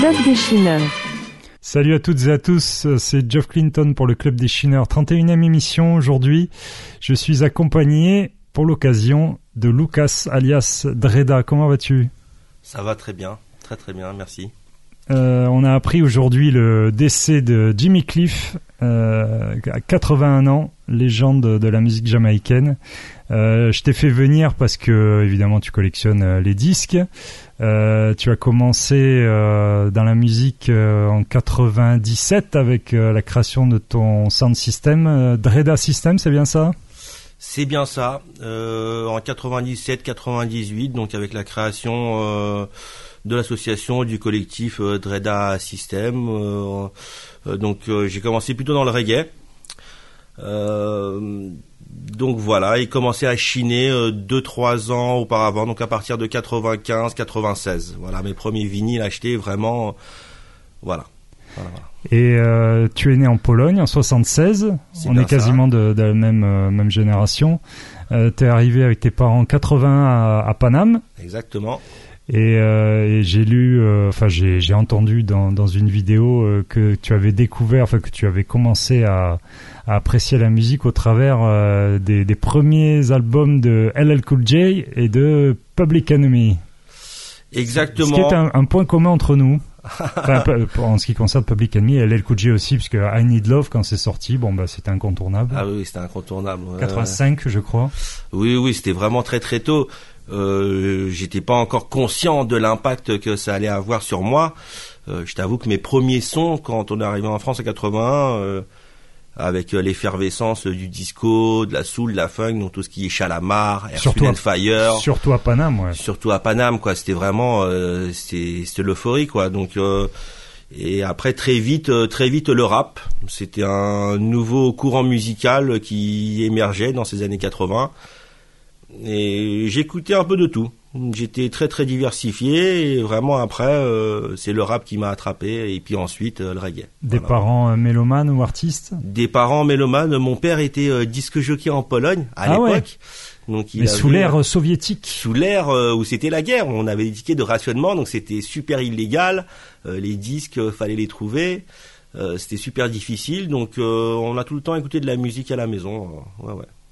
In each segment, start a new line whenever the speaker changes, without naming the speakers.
Club des Chineurs.
Salut à toutes et à tous, c'est Geoff Clinton pour le Club des Chineurs, 31e émission aujourd'hui. Je suis accompagné pour l'occasion de Lucas alias Dreda. Comment vas-tu ?
Ça va très bien, très bien, merci.
On a appris aujourd'hui le décès de Jimmy Cliff, à 81 ans, légende de la musique jamaïcaine. Je t'ai fait venir parce que évidemment tu collectionnes les disques. Tu as commencé dans la musique en 97 avec la création de ton sound system, Dreda System, c'est bien ça ?
C'est bien ça. En 97-98, donc avec la création de l'association du collectif Dreda System. Donc j'ai commencé plutôt dans le reggae. Donc voilà, et commencé à chiner 2-3 ans auparavant, donc à partir de 95-96. Voilà, mes premiers vinyles achetés vraiment. Voilà.
Et tu es né en Pologne en 76. On est quasiment de la même génération. Tu es arrivé avec tes parents en 80 à Paname.
Exactement.
Et j'ai lu, j'ai entendu dans une vidéo que tu avais découvert, que tu avais commencé à apprécier la musique au travers des premiers albums de LL Cool J et de Public Enemy.
Exactement.
Ce qui est un point commun entre nous. En ce qui concerne Public Enemy et LL Cool J aussi, puisque I Need Love, quand c'est sorti, c'était incontournable.
Ah oui, c'était incontournable.
85, je crois.
Oui, c'était vraiment très tôt. J'étais pas encore conscient de l'impact que ça allait avoir sur moi. Je t'avoue que mes premiers sons, quand on est arrivé en France en 81, avec l'effervescence du disco, de la soul, de la funk, donc tout ce qui est Shalamar, Earth, Wind & Fire.
Surtout à Paname, ouais.
Surtout à Paname, quoi. C'était vraiment, c'était l'euphorie, quoi. Donc, et après très vite le rap. C'était un nouveau courant musical qui émergeait dans ces années 80. Et j'écoutais un peu de tout. J'étais très diversifié et vraiment après c'est le rap qui m'a attrapé et puis ensuite le reggae.
Des parents mélomanes ou artistes ?
Des parents mélomanes. Mon père était disque jockey en Pologne à l'époque.
Ouais.
Donc
mais sous l'ère soviétique.
Sous l'ère où c'était la guerre, on avait des tickets de rationnement, donc c'était super illégal. Les disques, fallait les trouver. C'était super difficile, donc on a tout le temps écouté de la musique à la maison. Ouais.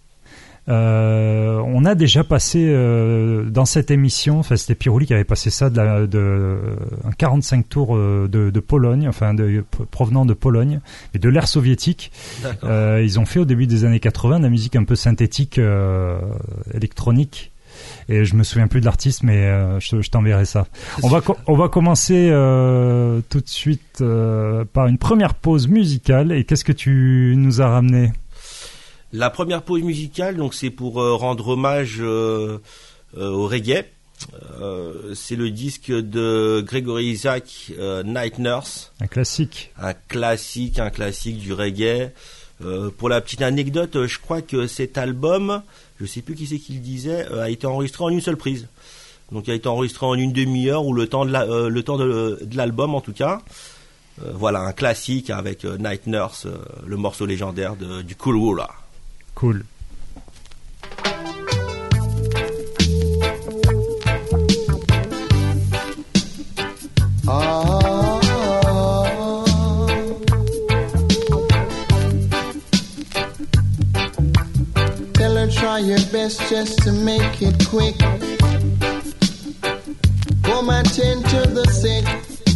On a déjà passé dans cette émission, c'était Pirouli qui avait passé ça un 45 tours de Pologne, provenant de Pologne et de l'ère soviétique. Ils ont fait au début des années 80 de la musique un peu synthétique, électronique. Et je me souviens plus de l'artiste, mais je t'enverrai ça. On va commencer tout de suite par une première pause musicale. Et qu'est-ce que tu nous as ramené ?
La première pause musicale, donc c'est pour rendre hommage au reggae. C'est le disque de Gregory Isaac, Night Nurse.
Un classique
du reggae. Pour la petite anecdote, je crois que cet album, je sais plus qui c'est qui le disait, a été enregistré en une seule prise. Donc il a été enregistré en une demi-heure ou le temps de l'album en tout cas. Voilà, un classique avec Night Nurse, le morceau légendaire du Cool Woola.
Cool.
Tell her try your best just to make it quick. Come attend to the sick.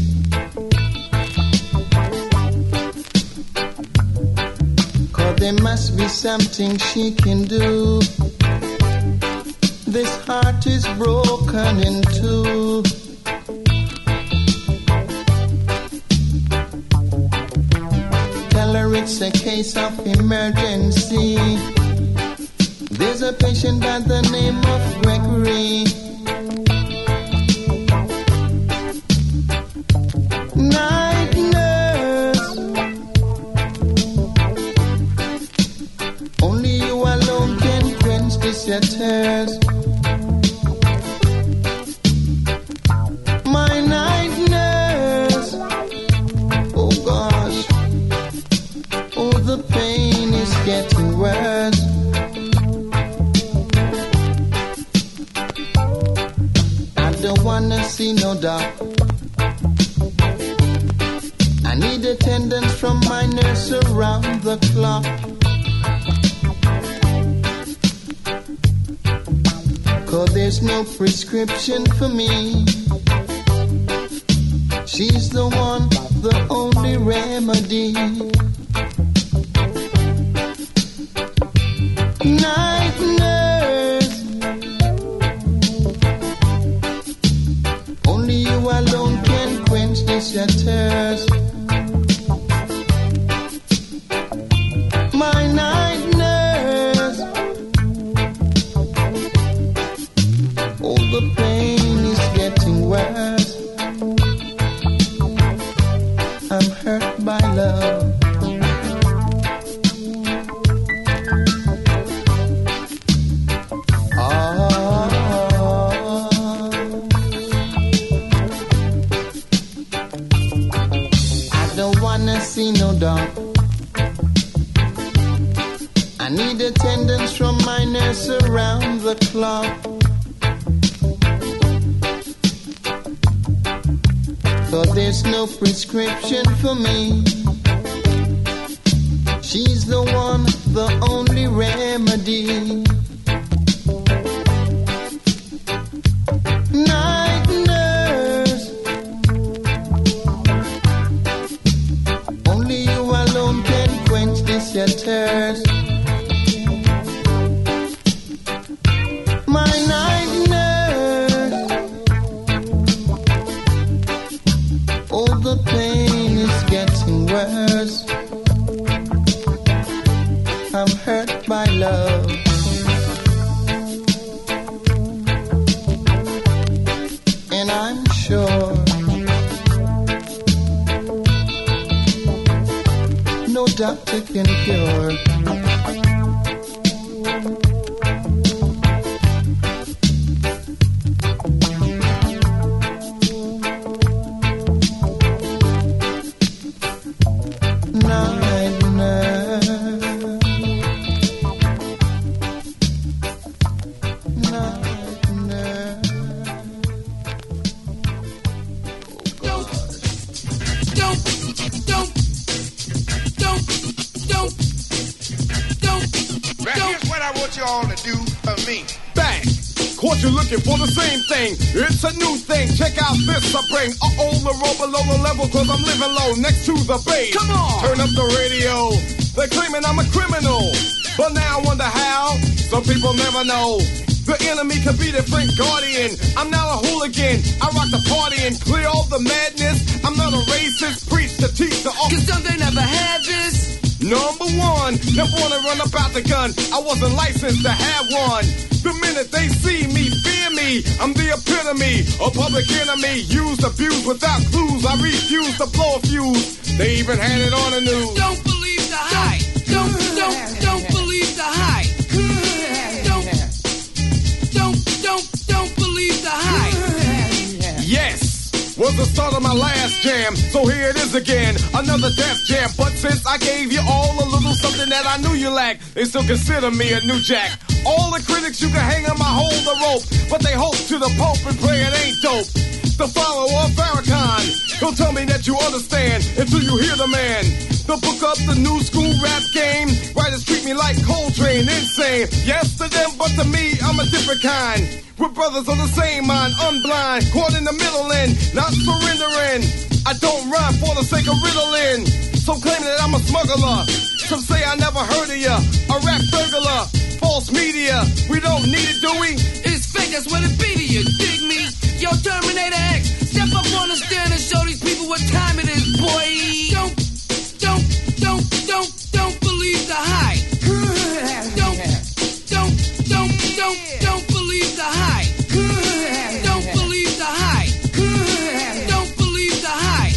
There must be something she can do. This heart is broken in two. Tell her it's a case of emergency. There's a patient by the name of Gregory. Night nurse, only you alone can quench this your thirst. My night nurse, oh gosh, oh the pain is getting worse. I need attendance from my nurse around the clock. Cause there's no prescription for me. She's the one, the only remedy. Night nurse, only you alone can quench this thirst. My night nurse, all the pain is getting worse. I'm hurt by love. See no doubt. I need attendance from my nurse around the clock. Cause there's no prescription for me. She's the one, the only remedy. Night nurse, only you alone can quench this your thirst. My night nurse, all the pain is getting worse. I'm hurt by love. And I'm sure no doctor can cure. Night nurse, night nurse.
Here's what I want you all to do for me.
Bang! Caught you looking for the same thing. It's a new thing. Check out this I bring. The roll below the level cause I'm living low next to the base.
Come on!
Turn up the radio. They're claiming I'm a criminal. But now I wonder how. Some people never know. The enemy could be their friend guardian. I'm not a hooligan. I rock the party and clear all the madness. I'm not a racist. Preach to teach the
Cause don't they never had this?
Number one, never wanna run about the gun. I wasn't licensed to have one. The minute they see me, fear me. I'm the epitome, a public enemy. Used, abused without clues. I refuse to blow a fuse. They even had it on the news.
Don't believe the hype. Don't believe the hype. Don't believe the hype.
Yes. Was the start of my last jam, so here it is again, another Def Jam. But since I gave you all a little something that I knew you lacked, they still consider me a new jack. All the critics you can hang on my hold the rope, but they hope to the Pope and pray it ain't dope. The follower of Farrakhan, don't tell me that you understand until you hear the man. The book up the new school rap game. Writers treat me like Coltrane, insane. Yes to them, but to me, I'm a different kind. We're brothers on the same mind, unblind, caught in the middle and not surrendering. I don't rhyme for the sake of riddling. Some claim that I'm a smuggler. Some say I never heard of ya. A rap burglar, false media. We don't need it, do we?
It's fake, that's what it be to you, dig me? Yo, Terminator X, step up on the stand and show these people what time it is, boy. Don't believe the hype. Don't believe the hype. Don't believe the hype. Don't believe the hype.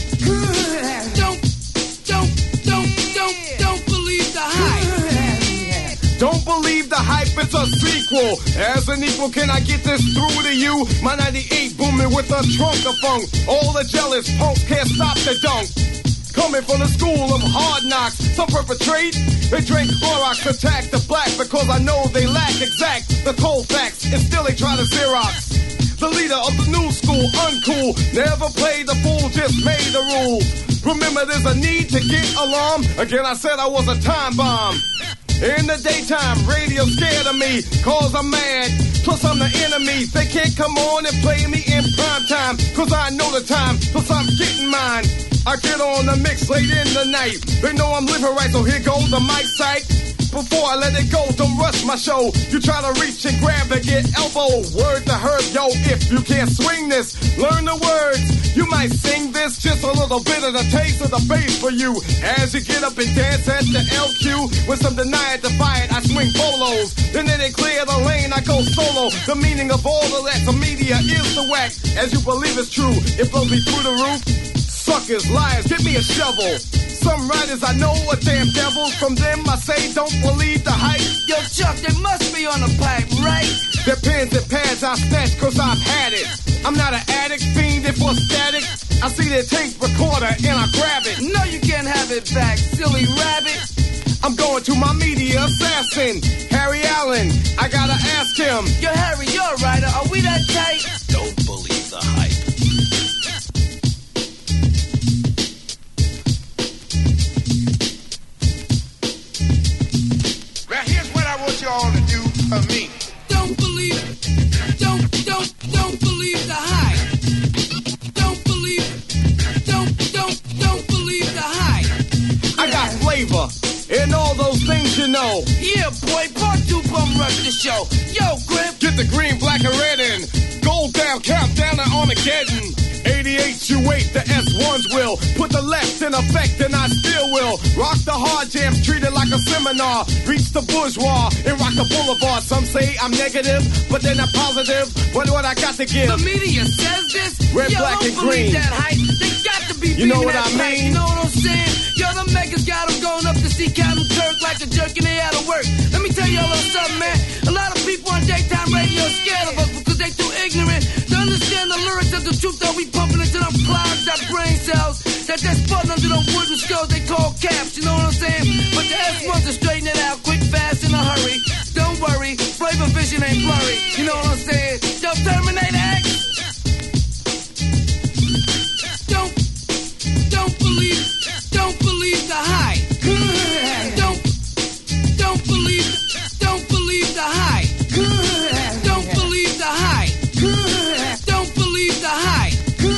Don't believe the hype.
Don't believe the hype, it's a sequel. As an equal, can I get this through to you? My 98 booming with a trunk of funk. All the jealous punks can't stop the dunk. Coming from the school of hard knocks, some perpetrate. They drink Clorox, attack the black because I know they lack exact the cold facts, and still they try to Xerox. The leader of the new school, uncool, never played the fool, just made the rules. Remember, there's a need to get alarmed. Again, I said I was a time bomb. In the daytime, radio scared of me, cause I'm mad. Plus I'm the enemy. They can't come on and play me in prime time, cause I know the time, plus I'm getting mine. I get on the mix late in the night. They know I'm living right, so here goes the mic sight. Before I let it go, don't rush my show. You try to reach and grab and get elbow. Word to herb, yo, if you can't swing this, learn the words. You might sing this, just a little bit of the taste of the bass for you. As you get up and dance at the LQ, when some deny it, defy it, I swing bolos. Then they clear the lane, I go solo. The meaning of all of that to media is the whack. As you believe it's true, it blows me through the roof. Suckers, liars, give me a shovel. Some writers I know are damn devils. From them I say don't believe the hype.
Yo, Chuck, they must be on the pipe, right?
Their pens and pads I snatch cause I've had it. I'm not an addict, fiending for static. I see their tape recorder and I grab it.
No, you can't have it back, silly rabbit.
I'm going to my media assassin, Harry Allen. I gotta ask him.
Yo, Harry, you're a writer. Are we that tight?
Don't believe the hype.
You all to do for me.
Don't believe the hype. Don't believe the hype.
I got flavor and all those things you know.
Yeah, boy, part 2 bum rush the show. Yo, Grip,
get the green, black, and red in. Gold down, countdown to Armageddon. 88, you wait, the S1s will put the left in effect, and I still will rock the hard jams, treat it like a seminar. Reach the bourgeois and rock the boulevard. Some say I'm negative, but then I'm positive. But what I got to give?
The media says this.
Red,
yo,
black,
don't
and green.
That hype. They got to be.
You know what I
mean?
mean?
You know what I'm saying? Yo, the megas got them going up to see Captain Kirk like a jerk and they out of work. Let me tell you a little something, man. A lot of people on daytime radio are scared of us because they too ignorant to understand the lyrics of the truth that we pumping into them clouds, that brain cells, that they're spun under them wooden skulls they call caps, you know what I'm saying? But the S1s will straighten it out quick, fast, in a hurry. Don't worry, flavor vision ain't blurry, you know what I'm saying? Yo, Terminator X. Don't believe the hype. Don't believe the hype. Don't believe the hype. Don't believe the hype.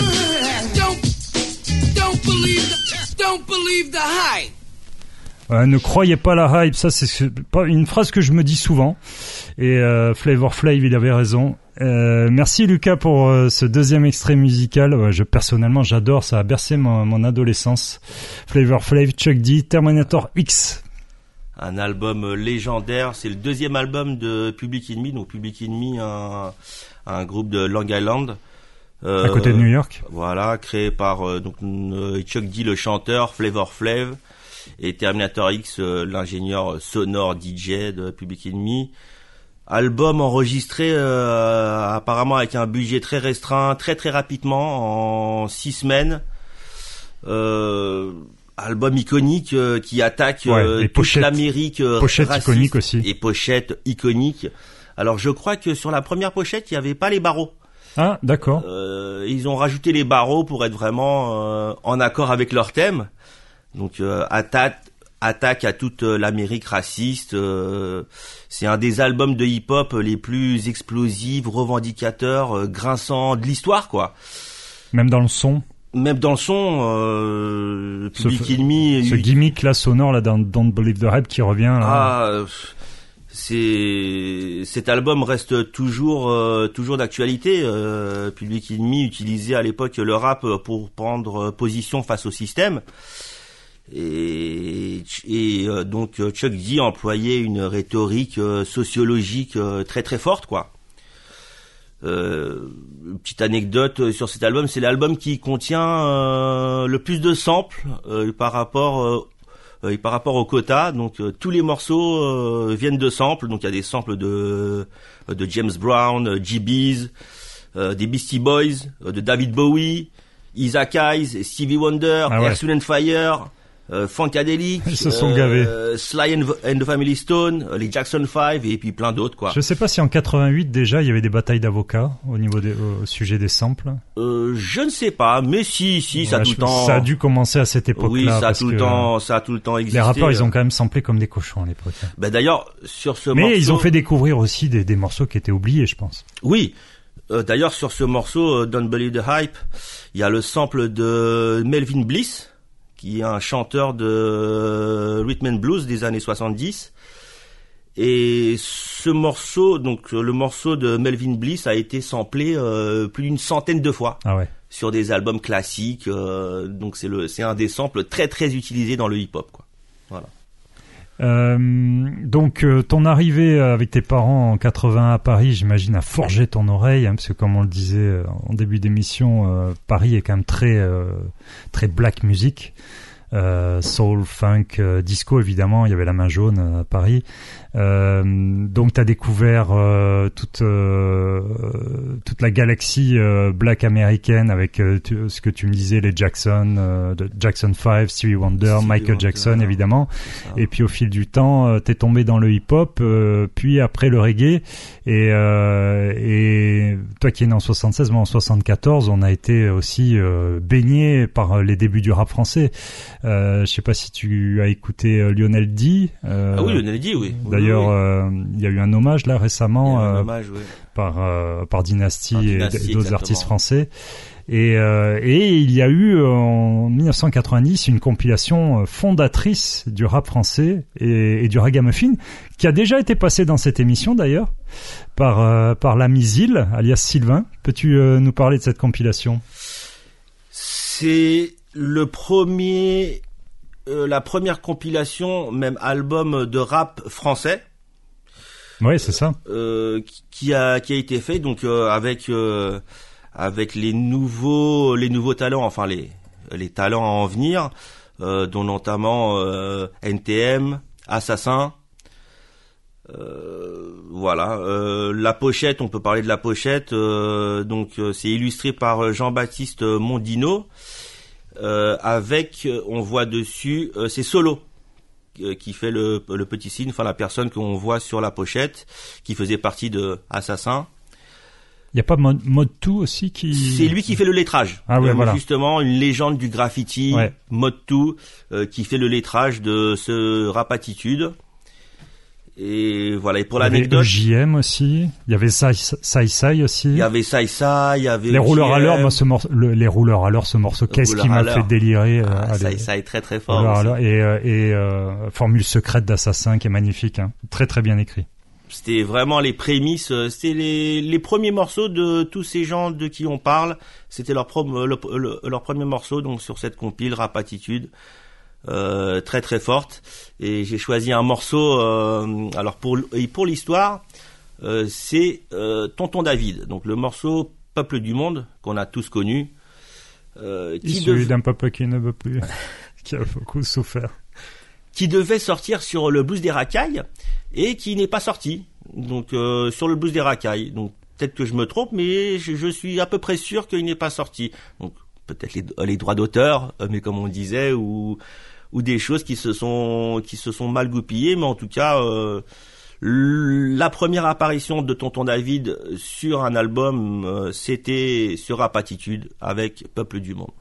Don't believe the hype.
Ne croyez pas la hype, ça c'est pas une phrase que je me dis souvent. Et Flavor Flav, il avait raison. Merci Lucas pour ce deuxième extrait musical. Personnellement, j'adore, ça a bercé mon adolescence. Flavor Flav, Chuck D, Terminator X.
Un album légendaire, c'est le deuxième album de Public Enemy. Donc Public Enemy, un groupe de Long Island.
À côté de New York.
Voilà, créé par Chuck D, le chanteur, Flavor Flav, et Terminator X, l'ingénieur sonore DJ de Public Enemy. Album enregistré apparemment avec un budget très restreint, très rapidement, en 6 semaines. Album iconique qui attaque toute l'Amérique
pochette
raciste,
iconique aussi.
Et pochette iconique. Alors je crois que sur la première pochette, il n'y avait pas les barreaux.
Ah, d'accord.
Ils ont rajouté les barreaux pour être vraiment en accord avec leur thème. Donc attaque à toute l'Amérique raciste. C'est un des albums de hip-hop les plus explosifs, revendicateurs, grinçants de l'histoire, quoi.
Même dans le son.
Même dans le son, Public Enemy.
Ce gimmick là sonore là dans Don't Believe the Hype qui revient. Là.
Cet album reste toujours d'actualité. Public Enemy utilisait à l'époque le rap pour prendre position face au système. Et donc Chuck D employait une rhétorique sociologique très forte, quoi. Petite anecdote sur cet album, c'est l'album qui contient le plus de samples par rapport au quota. Donc tous les morceaux viennent de samples. Donc il y a des samples de James Brown, G-Beez, des Beastie Boys, de David Bowie, Isaac Hayes, Stevie Wonder, Earth, Wind & Fire, Funkadelic,
ils se sont gavés.
Sly and the Family Stone, les Jackson 5 et puis plein d'autres quoi.
Je sais pas si en 88 déjà il y avait des batailles d'avocats au sujet des samples.
Je ne sais pas, mais si ça a tout le temps.
Ça a dû commencer à cette époque-là.
Oui, ça a tout le temps existé.
Les rappeurs ils ont quand même samplé comme des cochons à l'époque.
Ben d'ailleurs sur ce
morceau. Mais ils ont fait découvrir aussi des morceaux qui étaient oubliés, je pense.
Oui. D'ailleurs sur ce morceau Don't Believe the Hype, il y a le sample de Melvin Bliss, qui est un chanteur de rhythm and blues des années 70. Et ce morceau, donc le morceau de Melvin Bliss a été samplé plus d'une centaine de fois sur des albums classiques. Donc c'est un des samples très très utilisés dans le hip-hop, quoi. Voilà.
Donc ton arrivée avec tes parents en 80 à Paris, j'imagine, a forgé ton oreille, parce que comme on le disait en début d'émission, Paris est quand même très black music, soul, funk, disco évidemment. Il y avait la Main Jaune à Paris. Donc t'as découvert toute la galaxie black américaine avec ce que tu me disais, les Jackson 5, Stevie Wonder, Michael Jackson évidemment. Et puis au fil du temps, t'es tombé dans le hip-hop, puis après le reggae. Et toi qui es né en 76, moi en 74, on a été aussi baigné par les débuts du rap français. Je sais pas si tu as écouté Lionel D.
Oui, Lionel D, oui.
D'ailleurs, il y a eu un hommage là récemment par Dynasty et d'autres artistes français. Et il y a eu en 1990 une compilation fondatrice du rap français et du ragamuffin qui a déjà été passée dans cette émission d'ailleurs par l'ami Zil, alias Sylvain. Peux-tu nous parler de cette compilation ?
C'est la première compilation, même album de rap français.
Oui, c'est ça.
Qui a été fait donc avec les nouveaux talents, enfin les talents à en venir, dont notamment NTM, Assassin. Voilà. La pochette, on peut parler de la pochette. Donc c'est illustré par Jean-Baptiste Mondino. Avec, on voit dessus, c'est Solo qui fait le petit signe, enfin la personne qu'on voit sur la pochette, qui faisait partie de Assassin.
Il y a pas Mode 2 aussi qui...
C'est lui qui fait le lettrage.
Ah ouais, voilà.
Justement, une légende du graffiti, Mode 2, qui fait le lettrage de ce rap attitude. Et voilà, et pour l'anecdote...
Il y avait JM aussi, il y avait Sai aussi.
Il y avait Sai, il y avait
les rouleurs à l'heure, moi les rouleurs à l'heure, ce morceau, qu'est-ce qui m'a fait délirer.
Sai est très très fort.
Et Formule secrète d'Assassin qui est magnifique, hein. Très très bien écrit.
C'était vraiment les prémices, c'était les premiers morceaux de tous ces gens de qui on parle, c'était leur premier morceau donc sur cette compile Rap Attitude. Très très forte, et j'ai choisi un morceau alors pour l'histoire, c'est Tonton David, donc le morceau Peuple du Monde qu'on a tous connu,
issu d'un peuple qui ne veut plus qui a beaucoup souffert,
qui devait sortir sur le Blues des Racailles et qui n'est pas sorti, donc sur le Blues des Racailles, donc peut-être que je me trompe, mais je suis à peu près sûr qu'il n'est pas sorti, donc peut-être les droits d'auteur, mais comme on disait, ou des choses qui se sont mal goupillées, mais en tout cas la première apparition de Tonton David sur un album, c'était sur Rap Attitude avec Peuple du Monde.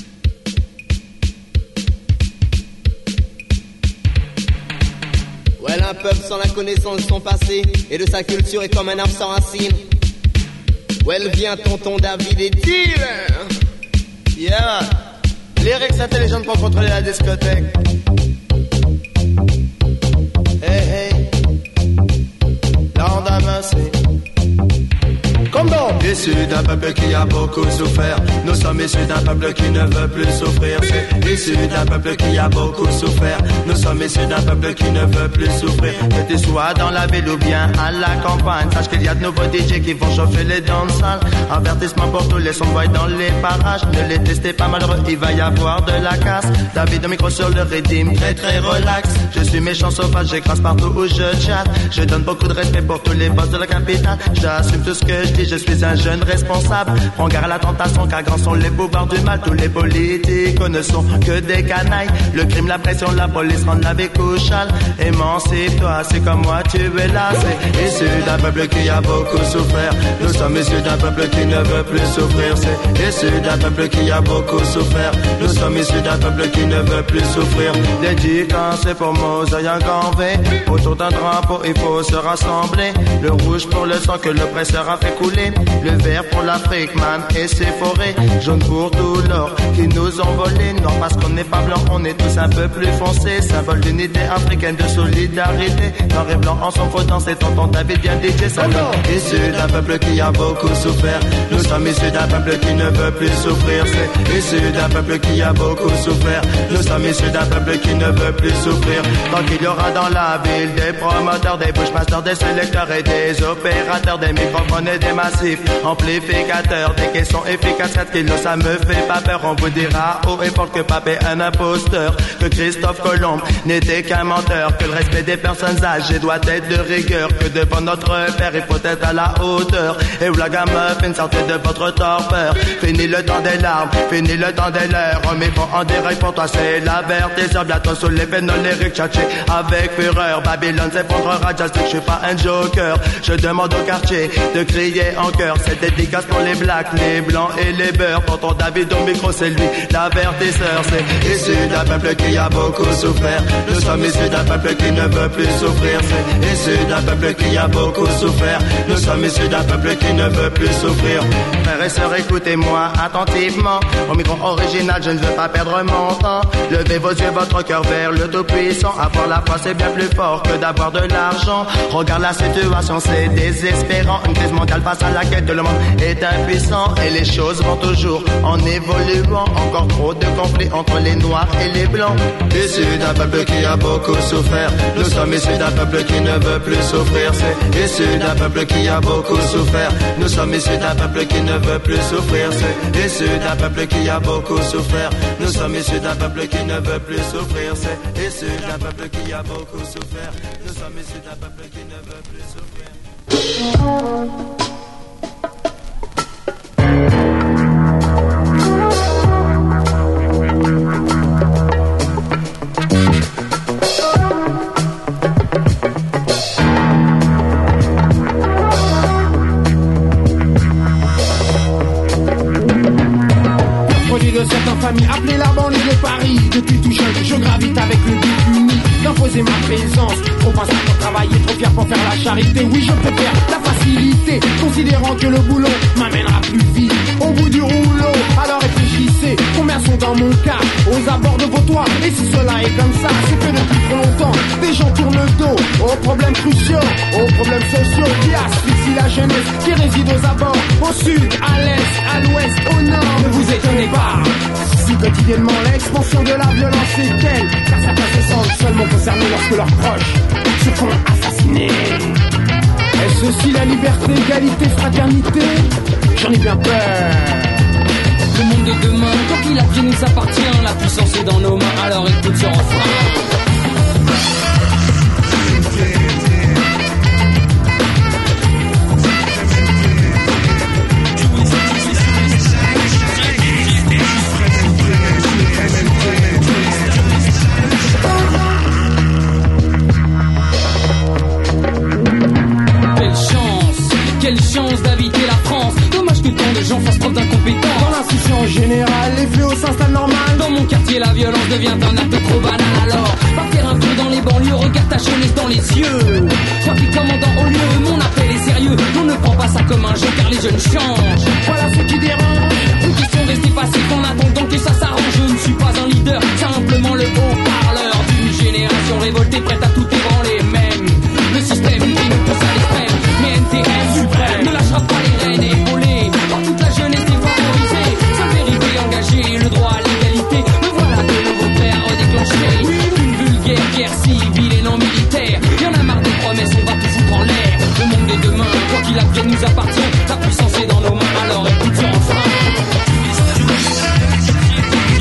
Well, un peuple sans la connaissance de son passé et de sa culture est comme un arbre sans racines. Well, viens Tonton David et dealer. Yeah. Lyrics intelligents pour contrôler la discothèque. Hey, hey. L'endemain, c'est... Comme donc.
Issu d'un peuple qui a beaucoup souffert. Nous sommes issus d'un peuple qui ne veut plus souffrir. C'est issu d'un peuple qui a beaucoup souffert. Nous sommes issus d'un peuple qui ne veut plus souffrir. Que tu sois dans la ville ou bien à la campagne, sache qu'il y a de nouveaux DJ qui vont chauffer les danses-salles. Avertissement pour tous les sons dans les parages. Ne les testez pas malheureux, il va y avoir de la casse. David au micro sur le rythme, très très relax. Je suis méchant sauvage, j'écrase partout où je chatte. Je donne beaucoup de respect pour tous les boss de la capitale. J'assume tout ce que je dis, je suis un jeune responsable. Prends garde à la tentation car grands sont les pouvoirs du mal. Tous les politiques ne sont que des canailles. Le crime, la pression, la police rendent la vie couchale. Émancipe-toi, c'est comme moi tu es là. C'est issu d'un peuple qui a beaucoup souffert. Nous sommes issus d'un peuple qui ne veut plus souffrir. C'est issu d'un peuple qui a beaucoup souffert. Nous sommes issus d'un peuple qui ne veut plus souffrir. Dédicace pour Mosaïque en V. Autour d'un drapeau il faut se rassembler. Le rouge pour le sang que l'oppresseur a fait couler. Le vert pour l'Afrique, man et ses forêts. Jaune pour tout l'or qui nous ont volé. Noir parce qu'on n'est pas blanc, on est tous un peu plus foncés. Symbole d'unité africaine, de solidarité. Noir et blanc en son faudant, c'est tonton David bien DJ. Issu d'un peuple qui a beaucoup souffert. Nous sommes issus d'un peuple qui ne veut plus souffrir. C'est issu d'un peuple qui a beaucoup souffert. Nous sommes issus d'un peuple qui ne veut plus souffrir. Tant qu'il y aura dans la ville des promoteurs, des bushmasters, des sélecteurs et des opérateurs, des microphones et des massifs amplificateurs, des caissons efficaces, 4 kilos ça me fait pas peur. On vous dira haut et fort que Pape est un imposteur, que Christophe Colomb n'était qu'un menteur, que le respect des personnes âgées doit être de rigueur, que devant notre père il faut être à la hauteur. Et où la gamme fin sortez de votre torpeur. Fini le temps des larmes, fini le temps des leurs. Mais bon en direct pour toi c'est l'avertisseur. Bientôt sous les pénaux lyriques tchatché avec fureur. Babylone s'effondrera, just que je suis pas un joker. Je demande au quartier de crier en chœur. C'est dédicace pour les blacks, les blancs et les beurs. Pour ton David au micro c'est lui l'avertisseur. C'est issu d'un peuple qui a beaucoup souffert. Nous sommes issus d'un peuple qui ne veut plus souffrir. C'est issu d'un peuple qui a beaucoup souffert. Nous sommes issus d'un peuple qui ne veut plus souffrir. Frères et sœurs, écoutez-moi attentivement. Au micro original, je ne veux pas perdre mon temps. Levez vos yeux, votre cœur vers le Tout-Puissant. Avoir la foi, c'est bien plus fort que d'avoir de l'argent. Regarde la situation, c'est désespérant. Une crise mondiale face à laquelle tout le monde est impuissant. Et les choses vont toujours en évoluant. Encore trop de conflits entre les noirs et les blancs. Issus d'un peuple qui a beaucoup souffert. Nous sommes issus d'un peuple qui ne veut plus souffrir. C'est issu d'un peuple qui a beaucoup souffert. Nous sommes issus d'un peuple qui ne veut plus souffrir. C'est issu d'un peuple qui a beaucoup souffert. Nous sommes issus d'un peuple qui ne veut plus souffrir. C'est issu d'un peuple qui a beaucoup souffert. Nous sommes issus d'un peuple qui ne veut plus souffrir.
De certaines familles appelées la banlieue de Paris. Depuis tout jeune, je gravite avec le but unique d'imposer ma présence. Trop patient pour travailler, trop fier pour faire la charité. Oui, je préfère la facilité, considérant que le boulot m'amènera plus vite au bout du rouleau. Alors réfléchissez, combien sont dans mon cas aux abords de vos toits. Et si cela est comme ça, c'est que depuis trop longtemps des gens tournent le dos aux problèmes cruciaux, aux problèmes sociaux qui asphyxient la jeunesse qui réside aux abords, au sud, à l'est, à l'ouest, au nord. Ne vous étonnez pas si quotidiennement l'expansion de la violence est telle, car certains se sentent seulement concernés lorsque leurs proches se font assassiner. Est-ce aussi la liberté, égalité, fraternité? J'en ai bien peur.
Le monde de demain, tant qu'il a qui nous appartient, la puissance est dans nos mains, alors écoute ce refrain. Quelle chance d'habiter la France. Dommage que tant de gens fassent preuve d'incompétence.
Dans l'insouciance générale, les fléaux s'installent normal.
Dans mon quartier, la violence devient un acte trop banal. Alors, va faire un tour dans les banlieues, regarde ta jeunesse dans les yeux. Toi qui commandant au lieu, mon appel est sérieux. On ne prend pas ça comme un jeu car les jeunes changent.
Voilà ce qui dérange.
Une question restée passive en attendant que ça s'arrange. Je ne suis pas un leader, simplement le haut-parleur d'une génération révoltée prête à tout ébranler. Même le système qui nous pousse à l'extrême. Mais NTM suprême ne lâchera pas les rênes épaulées par toute la jeunesse défavorisée. Seule vérité engagée, le droit à l'égalité. Me voilà de nouveau prêt à redéclencher une vulgaire guerre civile et non militaire. Y'en a marre des promesses, on va tout foutre en l'air. Le monde de demain, quoi qu'il advienne, nous appartient. La puissance est dans nos mains, alors écoute ce refrain.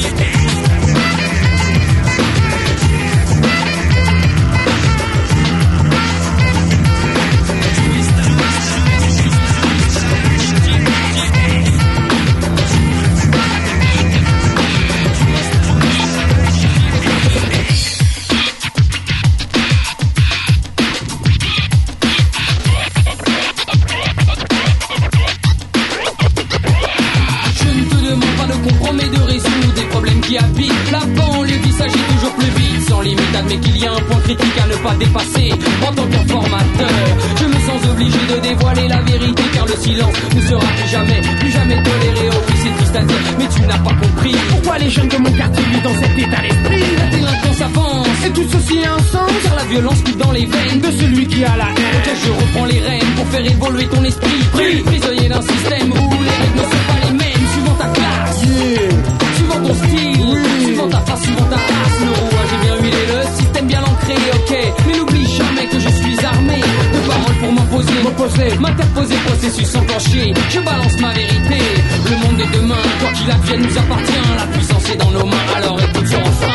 mais qu'il y a un point critique à ne pas dépasser. En tant qu'informateur, je me sens obligé de dévoiler la vérité, car le silence ne sera plus jamais toléré. Oh oui, c'est triste à dire, mais tu n'as pas compris
Pourquoi les jeunes de mon quartier vivent dans cet état d'esprit?
La délinquance avance,
Et tout ceci a un sens,
car la violence coule dans les veines
de celui qui a la haine.
Ok, je reprends les rênes pour faire évoluer ton esprit. Prisonnier d'un système où les règles ne sont pas les mêmes, suivant ta classe, suivant ton style, suivant ta face, suivant ta race. Le rouage est bien huilé, le système bien ancré, ok. Mais n'oublie jamais que je suis armé de paroles pour m'opposer, m'interposer, processus enclenché. Je balance ma vérité. Le monde de demain, quoi qu'il advienne, nous appartient. La puissance est dans nos mains, alors écoute sur enfin.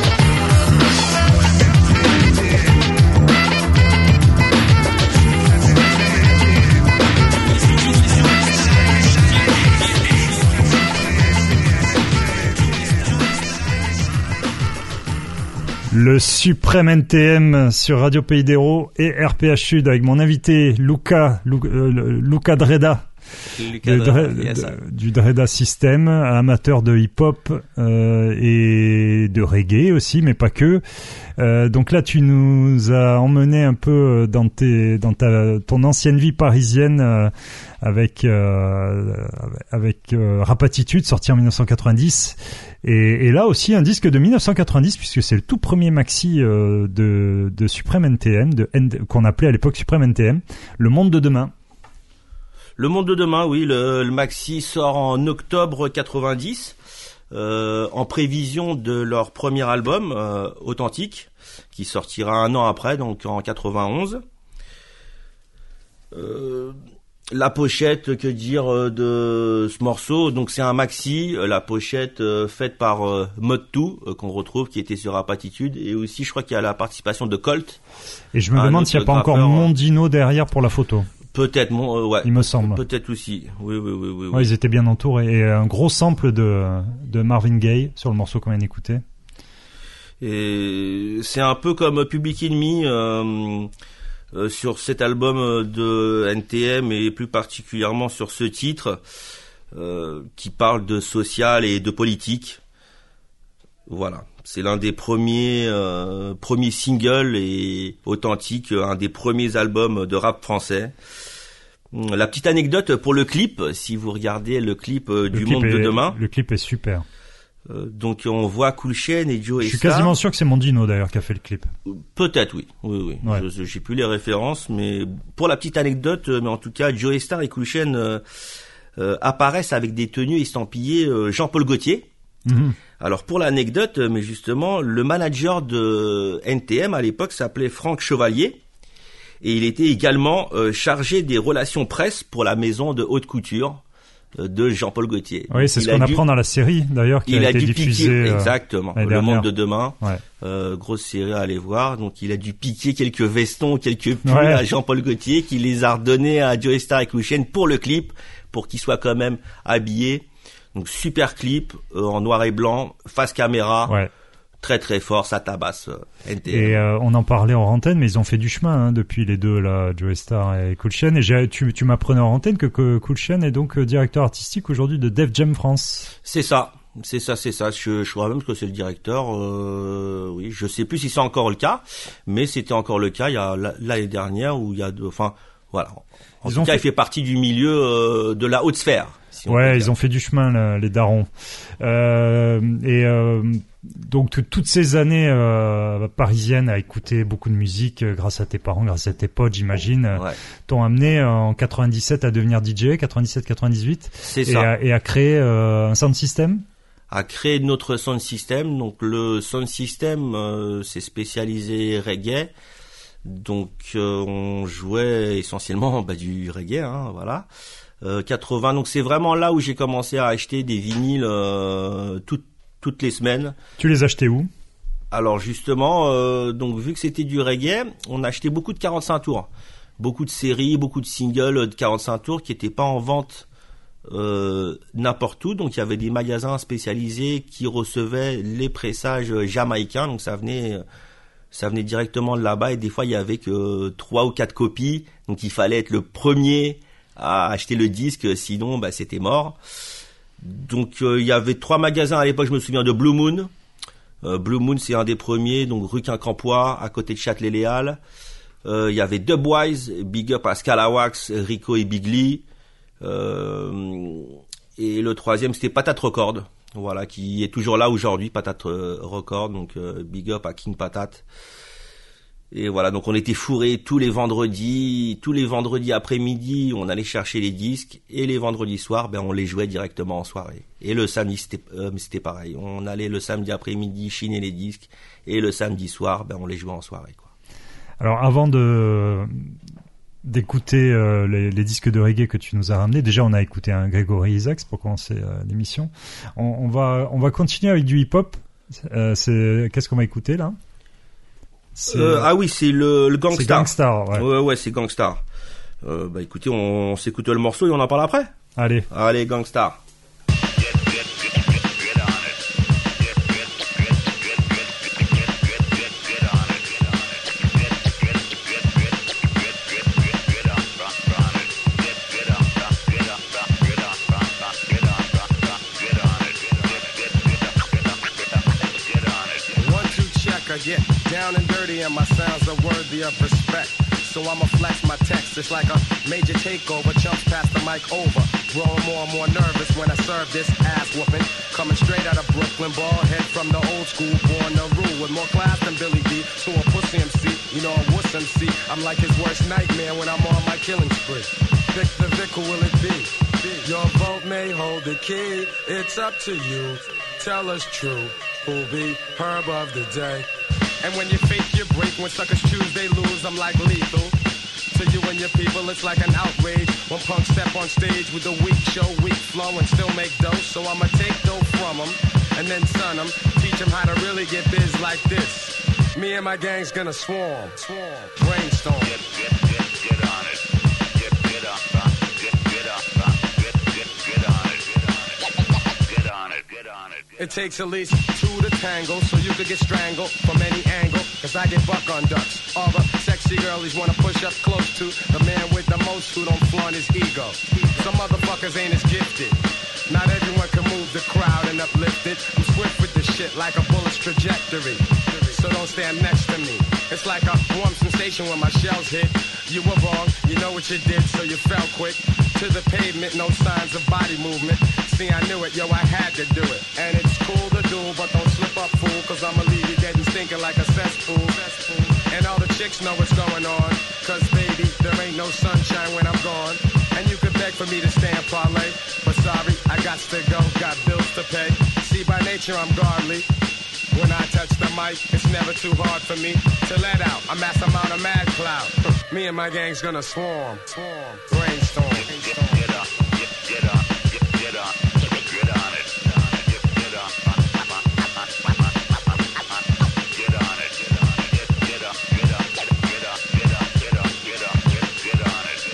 Le Suprême NTM sur Radio Pays d'Hérault et RPH Sud avec mon invité Luca Dreda. Du Dreda System, amateur de hip-hop et de reggae aussi, mais pas que. Donc là, tu nous as emmené un peu dans ton ancienne vie parisienne avec Rap Attitude, sorti en 1990. Et là aussi un disque de 1990, puisque c'est le tout premier maxi de Suprême NTM, qu'on appelait à l'époque Suprême NTM, Le Monde de Demain.
Le Monde de Demain, oui, le maxi sort en octobre 90, en prévision de leur premier album, Authentique, qui sortira un an après, donc en 91. La pochette, que dire de ce morceau? Donc c'est un maxi, la pochette faite par Mode2, qu'on retrouve, qui était sur Rap Attitude, et aussi je crois qu'il y a la participation de Colt.
Et je me demande s'il n'y a pas encore Mondino derrière pour la photo.
Peut-être, ouais.
Il me semble.
Peut-être aussi. Oui.
Ouais, ils étaient bien entourés. Et un gros sample de Marvin Gaye sur le morceau qu'on vient d'écouter.
Et c'est un peu comme Public Enemy sur cet album de NTM, et plus particulièrement sur ce titre qui parle de social et de politique. Voilà. C'est l'un des premiers singles et authentiques, un des premiers albums de rap français. La petite anecdote pour le clip, si vous regardez le clip du Monde de Demain.
Le clip est super.
Donc on voit Cool Chain et Joe Star.
Je suis quasiment sûr que c'est Mondino d'ailleurs qui a fait le clip.
Peut-être, oui. Ouais. J'ai plus les références, mais pour la petite anecdote, mais en tout cas, Joe Star et Cool Chain apparaissent avec des tenues estampillées Jean-Paul Gaultier. Mm-hmm. Alors pour l'anecdote, mais justement, le manager de NTM à l'époque s'appelait Franck Chevalier, et il était également chargé des relations presse pour la maison de haute couture de Jean-Paul Gaultier.
Oui, c'est ce qu'on apprend dans la série d'ailleurs qui a été diffusée.
Exactement. Le Monde de Demain, grosse série à aller voir. Donc il a dû piquer quelques vestons, quelques pulls à Jean-Paul Gaultier, qui les a redonnés à Joe Star et Cool Chain pour le clip, pour qu'il soit quand même habillé. Donc super clip en noir et blanc, face caméra, très très fort, ça tabasse NTM.
Et on en parlait en antenne, mais ils ont fait du chemin depuis les deux là, Joe Star et Cool Chain. Et tu m'apprenais en antenne que Cool Chain est donc directeur artistique aujourd'hui de Def Jam France.
C'est ça. Je crois même que c'est le directeur. Oui, je sais plus si c'est encore le cas, mais c'était encore le cas il y a l'année dernière où il y a voilà. En tout cas, il fait partie du milieu de la haute sphère. Si
ils ont fait du chemin là, les darons. Donc toutes ces années parisiennes à écouter beaucoup de musique grâce à tes parents, grâce à tes potes, j'imagine, t'ont amené en 97 à devenir DJ, 97-98.
C'est ça.
Et à créer un sound system.
À créer notre sound system. Donc le sound system, c'est spécialisé reggae. Donc on jouait essentiellement du reggae, voilà. 80, donc c'est vraiment là où j'ai commencé à acheter des vinyles toutes les semaines.
Tu les achetais où?
Alors justement, donc vu que c'était du reggae, on achetait beaucoup de 45 tours, beaucoup de séries, beaucoup de singles de 45 tours qui étaient pas en vente n'importe où. Donc il y avait des magasins spécialisés qui recevaient les pressages jamaïcains, donc ça venait directement de là-bas, et des fois il y avait que 3 ou 4 copies, donc il fallait être le premier à acheter le disque, sinon c'était mort. Donc il y avait 3 magasins à l'époque, je me souviens, de Blue Moon, Blue Moon, c'est un des premiers, donc rue Quincampoix, à côté de Châtelet-Léal. Il y avait Dubwise, Big Up à Scalawax, Rico et Bigly. Et le troisième, c'était Patate Record, voilà, qui est toujours là aujourd'hui, Patate Record, donc Big Up à King Patate. Et voilà, donc on était fourrés tous les vendredis après-midi, on allait chercher les disques, et les vendredis soirs, on les jouait directement en soirée. Et le samedi, c'était pareil. On allait le samedi après-midi chiner les disques, et le samedi soir, on les jouait en soirée, quoi.
Alors, avant d'écouter les disques de reggae que tu nous as ramenés, déjà on a écouté un Gregory Isaacs pour commencer l'émission. On va continuer avec du hip-hop. Qu'est-ce qu'on va écouter là?
Ah oui, c'est le Gangstar.
C'est Gangstar, ouais.
Ouais, c'est Gangstar. Écoutez, on s'écoute le morceau et on en parle après.
Allez,
Gangstar.
Get down and dirty and my sounds are worthy of respect. So I'ma flex my text. It's like a major takeover. Chumps pass the mic over. Growing more and more nervous when I serve this ass whooping. Coming straight out of Brooklyn, bald head from the old school. Born to rule with more class than Billy D. To a pussy MC, you know a wuss MC. I'm like his worst nightmare when I'm on my killing spree. Vic the Vic, who will it be? Your vote may hold the key. It's up to you. Tell us true. Who'll be Herb of the day? And when you fake, you break. When suckers choose, they lose. I'm like lethal. To you and your people, it's like an outrage. When punks step on stage with a weak show, weak flow, and still make dough. So I'ma take dough from them and then son them. Teach them how to really get biz like this. Me and my gang's gonna swarm. Brainstorm. Get on it. Get on it. Get on it. It takes at least two to tangle, so you could get strangled from any angle. Cause I get buck on ducks. All the sexy girlies wanna push up close to the man with the most who don't flaunt his ego. Some motherfuckers ain't as gifted. Not everyone can move the crowd and uplift it. I'm swift with the shit like a bullet's trajectory. So don't stand next to me. It's like a warm sensation when my shells hit. You were wrong, you know what you did, so you fell quick. To the pavement, no signs of body movement. See, I knew it, yo, I had to do it. And it's cool to do, but don't slip up, fool. Cause I'ma leave you getting stinking like a cesspool. And all the chicks know what's going on. Cause baby, there ain't no sunshine when I'm gone. And you could beg for me to stay and parlay. But sorry, I got to go, got bills to pay. See, by nature I'm godly. When I touch the mic, it's never too hard for me to let out a mass amount of mad cloud. Me and my gang's gonna swarm. Brainstorm. Get up, get up, get up, get on it. Get on it. Get on it. Get up, get up, get up, get up, get up, get up, get on it.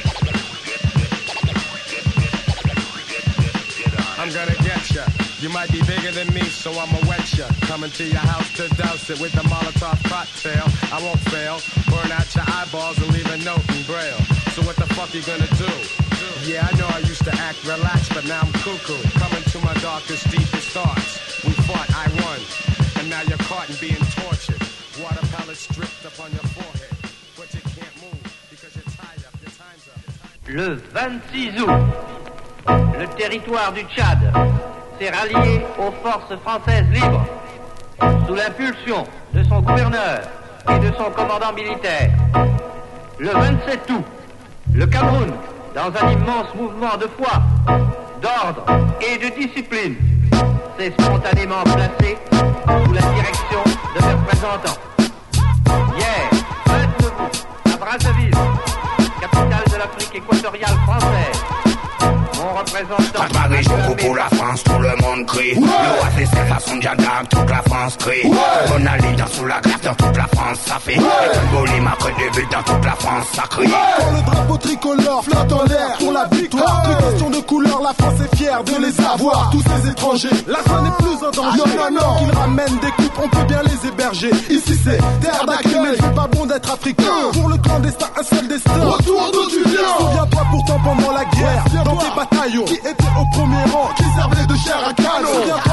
I'm gonna get ya. You might be bigger than me, so I'ma wet ya. Coming to your house to douse it with the Molotov cocktail. I won't fail. Burn out your eyeballs and leave a note in Braille. So what the fuck you gonna do? Yeah, I know I used to act relaxed, but now I'm cuckoo. Coming to my darkest, deepest thoughts. We fought, I won. And now you're caught and being tortured. Water pellets dripped upon your forehead. But you can't move because you're tied up. Your time's up.
Le 26 août, le territoire du Tchad s'est rallié aux forces françaises libres sous l'impulsion de son gouverneur et de son commandant militaire. Le 27 août, le Cameroun, dans un immense mouvement de foi, d'ordre et de discipline, s'est spontanément placé sous la direction de ses représentants. Hier, 29 août, à Brazzaville, capitale de l'Afrique équatoriale française, mon représentant.
Quand Paris joue pour la France, tout le monde crie. Le roi fait ses façons de Jadab, toute la France crie. On a les dents sous la glace dans toute la France, ça fait. Et tout Goli marque des buts dans toute la France, ça crie.
Quand le drapeau tricolore flotte en l'air pour la victoire. Plus question de couleur, la France est fière de les avoir. Tous ces étrangers, la fin n'est plus en danger. Non, qu'ils ramènent des coupes, on peut bien les héberger. Ici c'est terre d'accueil, mais c'est pas bon d'être africain. Pour le clandestin, un seul destin. Retour d'où tu viens. Souviens-toi pourtant pendant la guerre, dans tes bataillons, qui étaient au premier rang, qui servaient de chair à canon. Souviens-toi quand la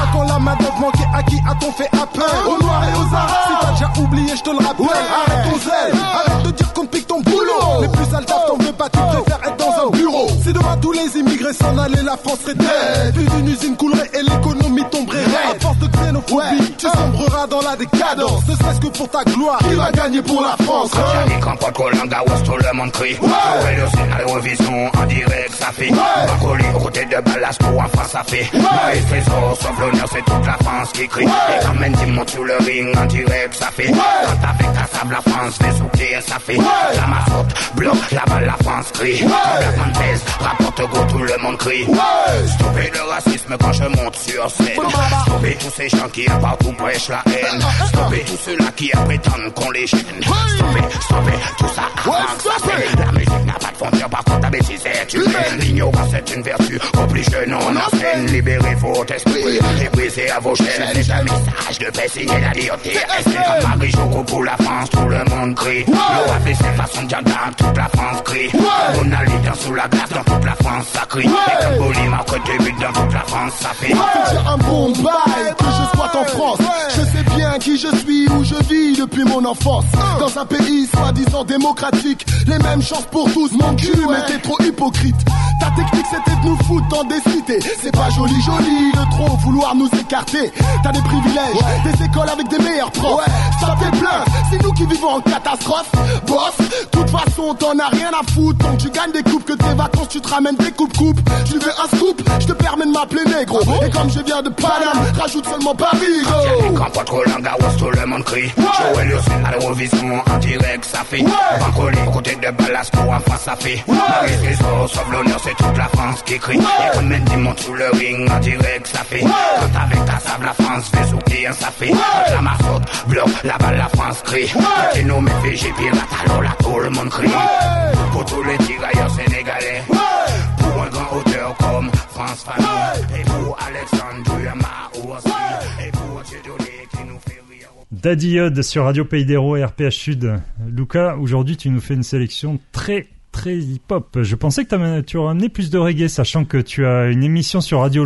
main d'œuvre manquée à qui a-t-on fait appel? Aux noirs et aux arabes. Si t'as déjà oublié, je te le rappelle. Arrête ton zèle, arrête de dire qu'on te pique ton boulot. Les plus sales taf, t'en veux pas, tu préfères être dans un bureau. Si demain tous les immigrés s'en allaient, la France serait dead. Plus d'une usine coulerait et l'économie tomberait raide. À force de xénophobie, tu sombreras dans la décadence. Ne serait-ce que pour ta gloire, qui va gagner pour la France?
Yannick en porte Colanga, Ouest, tout le monde crie. Ouais, le Sénat, l'Eurovision, en direct, ça fait. Barcoli, aux côtés de Ballas, pour en France, ça fait. Maïs, Trésor, sauf l'honneur, c'est toute la France qui crie. Et quand Mendy monte sur le ring, en direct, ça fait. Quand avec ta sable, la France fait souffler, ça fait. La mascotte, bloque, la balle, la France crie. La Montez, rapporte go, tout le monde crie. Stoppez le racisme quand je monte sur scène. Stoppez tous ces gens qui à partout prêchent la haine. Stoppez tous ceux-là qui prétendent qu'on les gêne. Stoppez, tout ça avant que ça fait. La musique n'a pas de frontières, par contre la bêtise est humaine. L'ignorance est une vertu, oblige non en scène. Libérez votre esprit et brisez à vos chaînes. C'est un message de paix, signé la liberté. C'est comme Marie Choco pour la France, tout le monde crie. L'eau a fait ses façons de gendarme, toute la France crie. On a les dents sous la glace, dans toute la France ça crie. Et comme Boli marque des buts, dans toute la France ça fait.
J'ai un bon bail que je squatte en France. Je sais bien qui je suis, où je vis depuis mon enfance. Dans un pays soi-disant démocratique, les mêmes chances pour tous, mon cul, mais t'es trop hypocrite. Ta technique c'était de nous foutre dans des cités. C'est pas joli de trop vouloir nous écarter. T'as des privilèges, des écoles avec des meilleurs profs. Ça fait plein, c'est nous qui vivons en catastrophe. Boss, toute façon t'en as rien à foutre. Donc tu gagnes des coupes, que tes vacances tu te ramènes des coupes. Tu veux un scoop, je te permets de m'appeler négro. Et comme je viens de Paname, rajoute seulement Paris.
Yannick en porte Colanga, Ouest, tout le monde crie. Joël Lucien à l'Eurovision, en direct ça fait. Bancolé, aux côtés de Ballas, pour en face ça fait. Marie Trésor, sauve l'honneur, c'est toute la France qui crie. Et comme Mendy monte sur le ring, en direct ça fait. Quand avec ta sable, la France fait sourire, ça fait. Quand la mascotte bloque, la balle, la France crie. Quand nous met Fiji, pirate, alors là tout le monde crie. Pour tous les tirailleurs sénégalais. Pour un grand auteur comme France Fanon. Et pour Alexandre Duhamel aussi. Et pour Dieudonné qui nous fait rire.
Daddy Yod sur Radio Pays d'Hérault et RPH Sud. Luca, aujourd'hui tu nous fais une sélection très hip-hop. Je pensais que tu aurais amené plus de reggae, sachant que tu as une émission sur Radio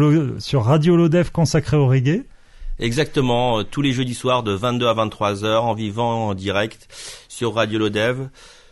Lodev consacrée au reggae.
Exactement, tous les jeudis soirs de 22 à 23h en vivant en direct sur Radio Lodev.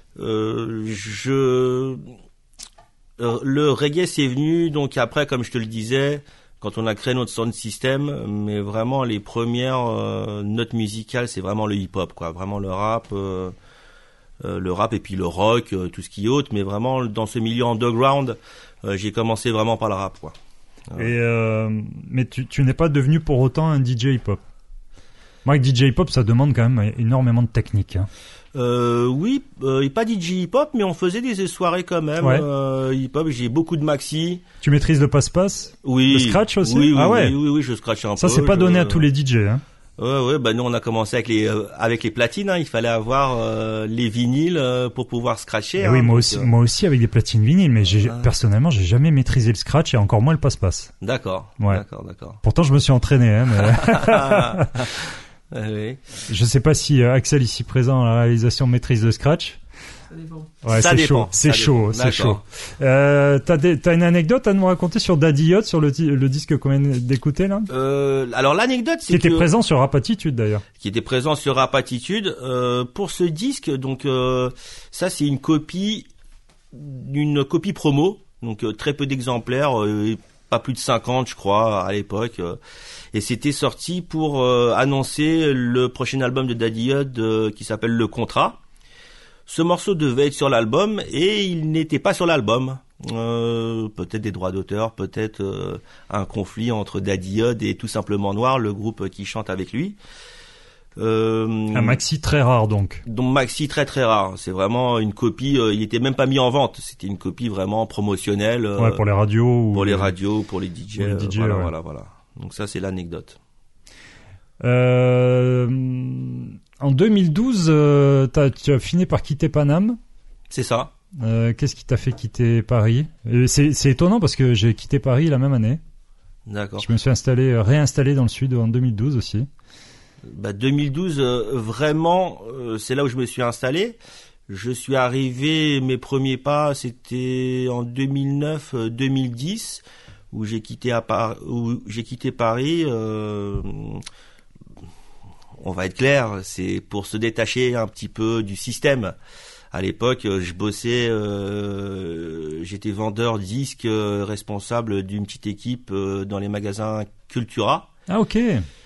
Le reggae c'est venu donc après, comme je te le disais, quand on a créé notre sound system, mais vraiment les premières notes musicales c'est vraiment le hip-hop, quoi, vraiment le rap et puis le rock, tout ce qui est autre, mais vraiment dans ce milieu underground, j'ai commencé vraiment par le rap, quoi.
Mais tu n'es pas devenu pour autant un DJ hip-hop. Moi, avec DJ hip-hop, ça demande quand même énormément de technique. Hein.
Oui, pas DJ hip-hop, mais on faisait des soirées quand même. Ouais. Hip-hop, j'ai beaucoup de maxi.
Tu maîtrises le passe-passe? Oui. Le scratch aussi?
Oui, oui, je scratch un peu.
Ça, c'est pas donné à tous les DJ, hein.
Ouais, bah nous on a commencé avec les platines, hein. Il fallait avoir les vinyles pour pouvoir scratcher.
Hein, oui, moi aussi avec des platines vinyles, mais personnellement j'ai jamais maîtrisé le scratch et encore moins le passe-passe.
D'accord.
Ouais.
D'accord.
Pourtant je me suis entraîné, hein, mais...
Oui.
Je sais pas si Axel ici présent à la réalisation maîtrise le scratch.
Ça dépend.
Ouais, c'est chaud, c'est chaud. T'as une anecdote à nous raconter sur Daddy Yod, sur le disque qu'on vient d'écouter là?
Alors l'anecdote, c'est
qui était présent sur Rap Attitude d'ailleurs.
Qui était présent sur Rap Attitude. Pour ce disque, donc ça c'est une copie promo, donc très peu d'exemplaires, pas plus de 50 je crois à l'époque. Et c'était sorti pour annoncer le prochain album de Daddy Yod qui s'appelle Le Contrat. Ce morceau devait être sur l'album et il n'était pas sur l'album. Peut-être des droits d'auteur, peut-être un conflit entre Daddy Yod et Tout Simplement Noir, le groupe qui chante avec lui.
Un maxi très rare donc.
Donc maxi très rare. C'est vraiment une copie. Il était même pas mis en vente. C'était une copie vraiment promotionnelle.
Ouais, pour les radios.
Pour les radios, pour les DJ. Voilà. Donc ça c'est l'anecdote.
En 2012, tu as fini par quitter Paname.
C'est ça.
Qu'est-ce qui t'a fait quitter Paris? C'est étonnant parce que j'ai quitté Paris la même année.
D'accord.
Je me suis réinstallé dans le sud en 2012 aussi.
2012, vraiment, c'est là où je me suis installé. Je suis arrivé, mes premiers pas, c'était en 2009-2010 où j'ai quitté Paris, on va être clair, c'est pour se détacher un petit peu du système. À l'époque, je bossais, j'étais vendeur disques, responsable d'une petite équipe dans les magasins Cultura.
Ah, ok.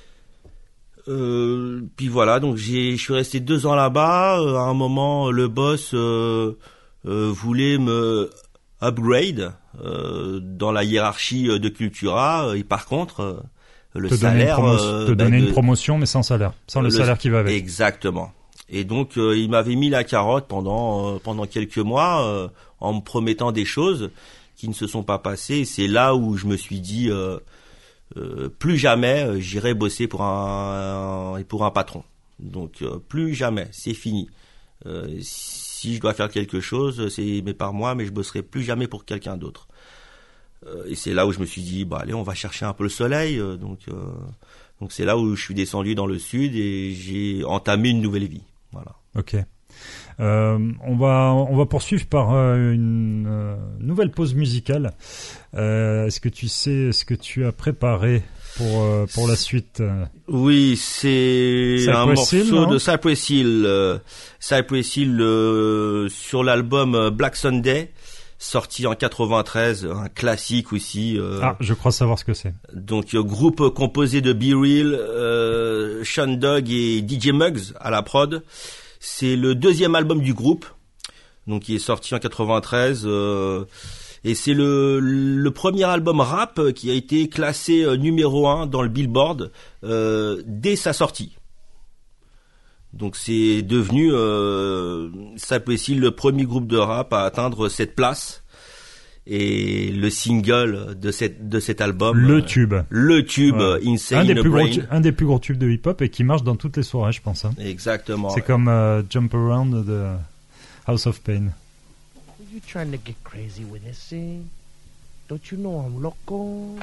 Puis voilà, donc je suis resté 2 ans là-bas. À un moment, le boss voulait me upgrade dans la hiérarchie de Cultura, et par contre, le salaire,
donner une promotion, mais sans salaire, sans le salaire qui va avec.
Exactement. Et donc, il m'avait mis la carotte pendant quelques mois, en me promettant des choses qui ne se sont pas passées. Et c'est là où je me suis dit, plus jamais j'irai bosser pour un patron. Donc, plus jamais, c'est fini. Si je dois faire quelque chose, c'est mais par moi, mais je bosserai plus jamais pour quelqu'un d'autre. Et c'est là où je me suis dit, allez, on va chercher un peu le soleil. Donc c'est là où je suis descendu dans le sud et j'ai entamé une nouvelle vie. Voilà.
Ok. On va poursuivre par une nouvelle pause musicale. Est-ce que tu sais ce que tu as préparé pour la suite?
Oui, c'est un morceau de Cypress Hill. Cypress Hill sur l'album Black Sunday, sorti en 93, un classique aussi.
Je crois savoir ce que c'est.
Donc groupe composé de Be Real, Sean Dog et DJ Muggs à la prod. C'est le 2e album du groupe, donc qui est sorti en 93, et c'est le premier album rap qui a été classé numéro 1 dans le Billboard dès sa sortie. Donc c'est devenu Cypress Hill le premier groupe de rap à atteindre cette place. Et le single de cet album,
le tube,
ouais. Insane in the Brain,
un des plus gros tubes de hip-hop et qui marche dans toutes les soirées, je pense.
Exactement.
C'est comme Jump Around de House of Pain.
Are you trying to get crazy with this thing? Don't you know I'm loco?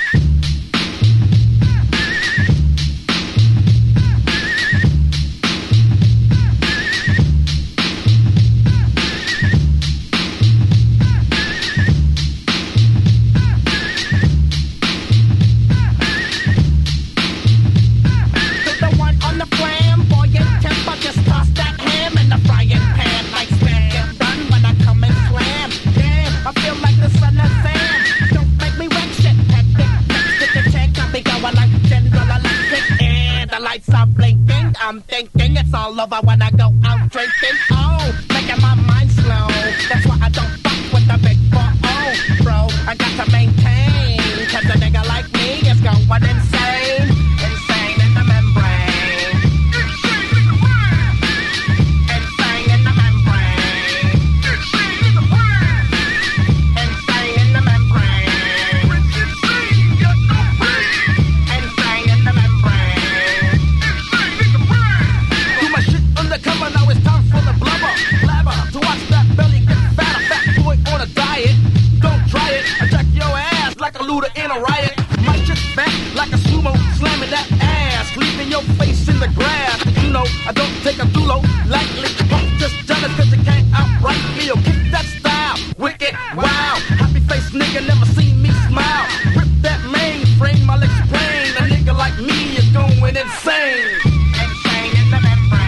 I'm thinking it's all over when I go out drinking. Oh, making my mind slow. That's why I don't fuck with the big 4-0, bro. I got to maintain, cause a nigga like me is going insane. Insane in the membrane. Insane in the brain. Insane in the membrane. Insane in the brain. Insane in the membrane. Insane, got no brain. Insane in the membrane. Undercover, now it's time for the blabber to watch that belly get fat. A fat boy on a diet. Don't try it. Attack your ass like a looter in a riot. My shit's back like a sumo, slamming that ass, leaving your face in the grass. You know I don't take a dulo lightly. I'm just jealous 'cause you can't outright me or kick that style. Wicked, wow, happy face nigga never seen me smile. Rip that mainframe, my legs plain. A nigga like me is going insane. Insane in the membrane.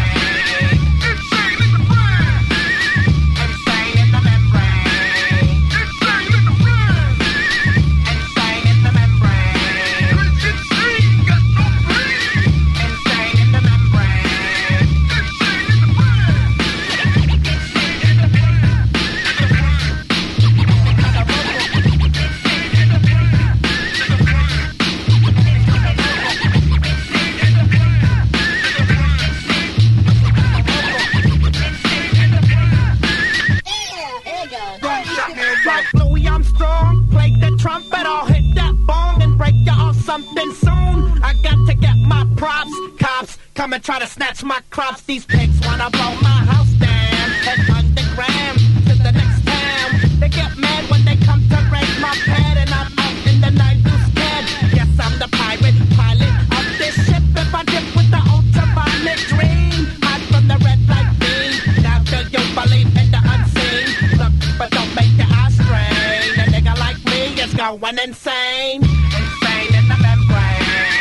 Trumpet, I'll hit that bong and break you off something soon. I got to get my props. Cops come and try to snatch my crops. These pigs wanna blow my house down. Head underground to the next town. They get mad when they come to raid my pad, and I'm out in the night scared. Yes, I'm the pirate pilot of this ship. If I dip with the ultraviolet dream, hide from the red light beam. Now do you believe in the unseen? Look, but don't make your eyes strain. A nigga like me is going
going insane. Insane in the membrane.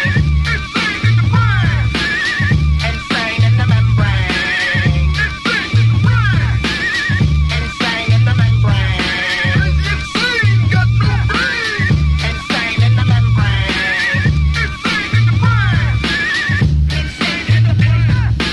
Insane in the membrane. Insane in the membrane. Insane got no brain. Insane in the membrane. Insane in the brain. Insane in the brain.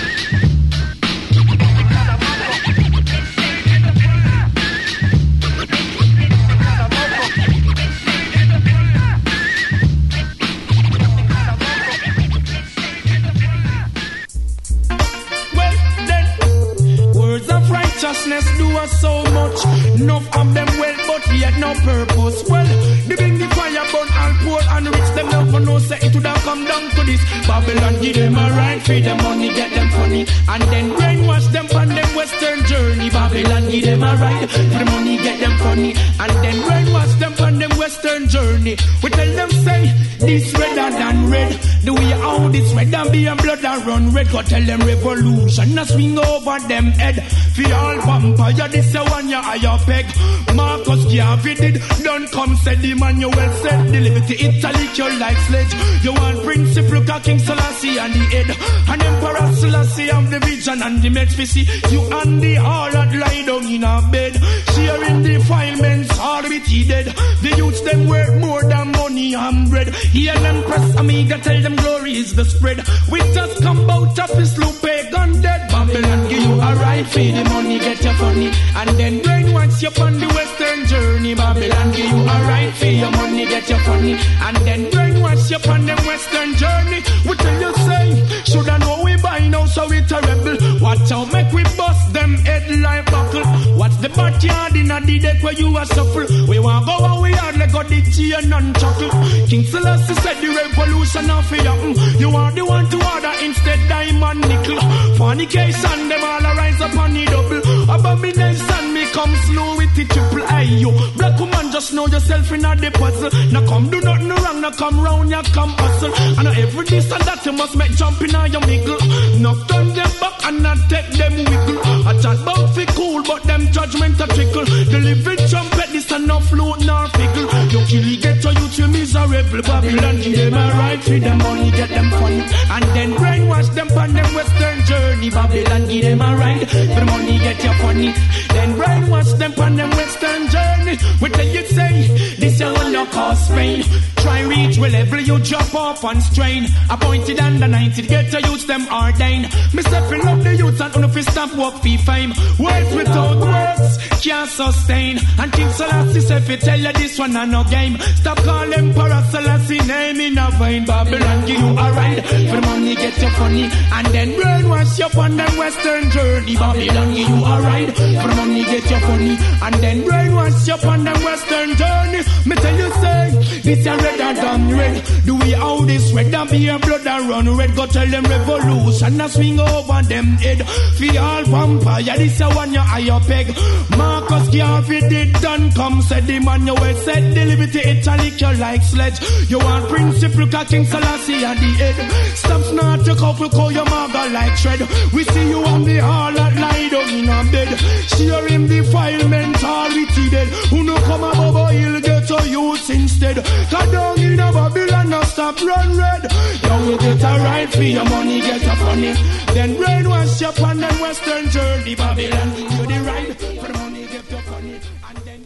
Righteousness do us so much. Enough of them well, but yet no purpose. Well, they bring the fire burn all poor and rich. Them never know say it would have come down to this. Babylon give them a right, feed them money, get them funny, and then brainwash them on them western journey. Babylon give them a right, feed them money, get them funny, and then brainwash them on them western journey. We tell them say this redder than red. The way how this red and be and blood and run red. Go tell them revolution a swing over them head. For all vampire, this a one ya higher peg. Marcus Garvey did, don't come said the man you well said. The liberty Italy you like sledge. You want Prince Africa, King Selassie and the head. And Emperor Selassie have the vision and the metaphysics. You and the harlot lie down in a bed. Sharing defilements, all with he dead. The youths them worth more than money and bread. Hear them press amiga, tell them glory is the spread. We just come out of this loop, pagan dead. Babylon give you a right feed the money, get your funny, and then brainwash you on the western journey. Babylon give you a right for your money, get your funny, and then brainwash you on the western journey. We tell you say, shoulda know we buy now, so we terrible. Watch out, make we bust them head like buckle. What's the backyard in a the deck where you a shuffle? We want go where we are, let go the chain and chuckle. King Selassie said the revolution of happen. You are the one to order instead diamond nickel. Fornication, them all arise upon the double. Abomination, me come slow with the triple I. You black woman, just know yourself in a the puzzle. Now come do nothing wrong, now come round, you come hustle. And every this and that you must make jump in your middle. Knock down them back and not take them wiggle. I chat about fi cool, but them judgment a trickle. The living trumpet, this and no float nor fickle. You kill get to youth, you miserable. Babylon give them a right for them money, get them funny, and then brainwash them on them western journey. Babylon give them a right for money, get your funny, then brainwash them on them western journey. We tell you say this you will not cause pain. Try reach will level you drop off and strain. Appointed under 90, get to use them ordained. Me say fill up the youth and uno fi stop work fi fame. Words without words can't sustain. And King Selassie say fi tell you this one a no game. Stop calling Emperor Selassie name in a vain. Babylon give you a ride for the money, get your funny, and then brainwash you on them western journey. Babylon give you a ride for the money, get your funny, and then brainwash you on them western journey. Me tell you say this a redder than red. The way how this red and be a blood and run red. Go tell them revolution a swing over them head. For all vampire, this a one you higher peg. Marcus Garvey did done come said the man you well said. The liberty Italy you like sledge. You want Prince Africa, King Selassie at the head. Stop snort your cock, look how your maga like shred. We see you on the hall that lie down in a bed. Share him defilement all with the dead. Who no come above he'll get to youth instead. Cause down in a Babylon no stop run red. Now you get a right for your money, get a funny, then brainwash you on them western journey. Babylon give you the right for the money, get your funny, and then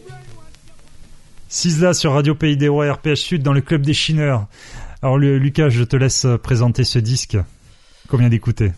Sisla sur Radio Pays des Rois, RPH Sud, dans le club des chineurs. Alors Lucas, je te laisse présenter ce disque. Combien d'écouter?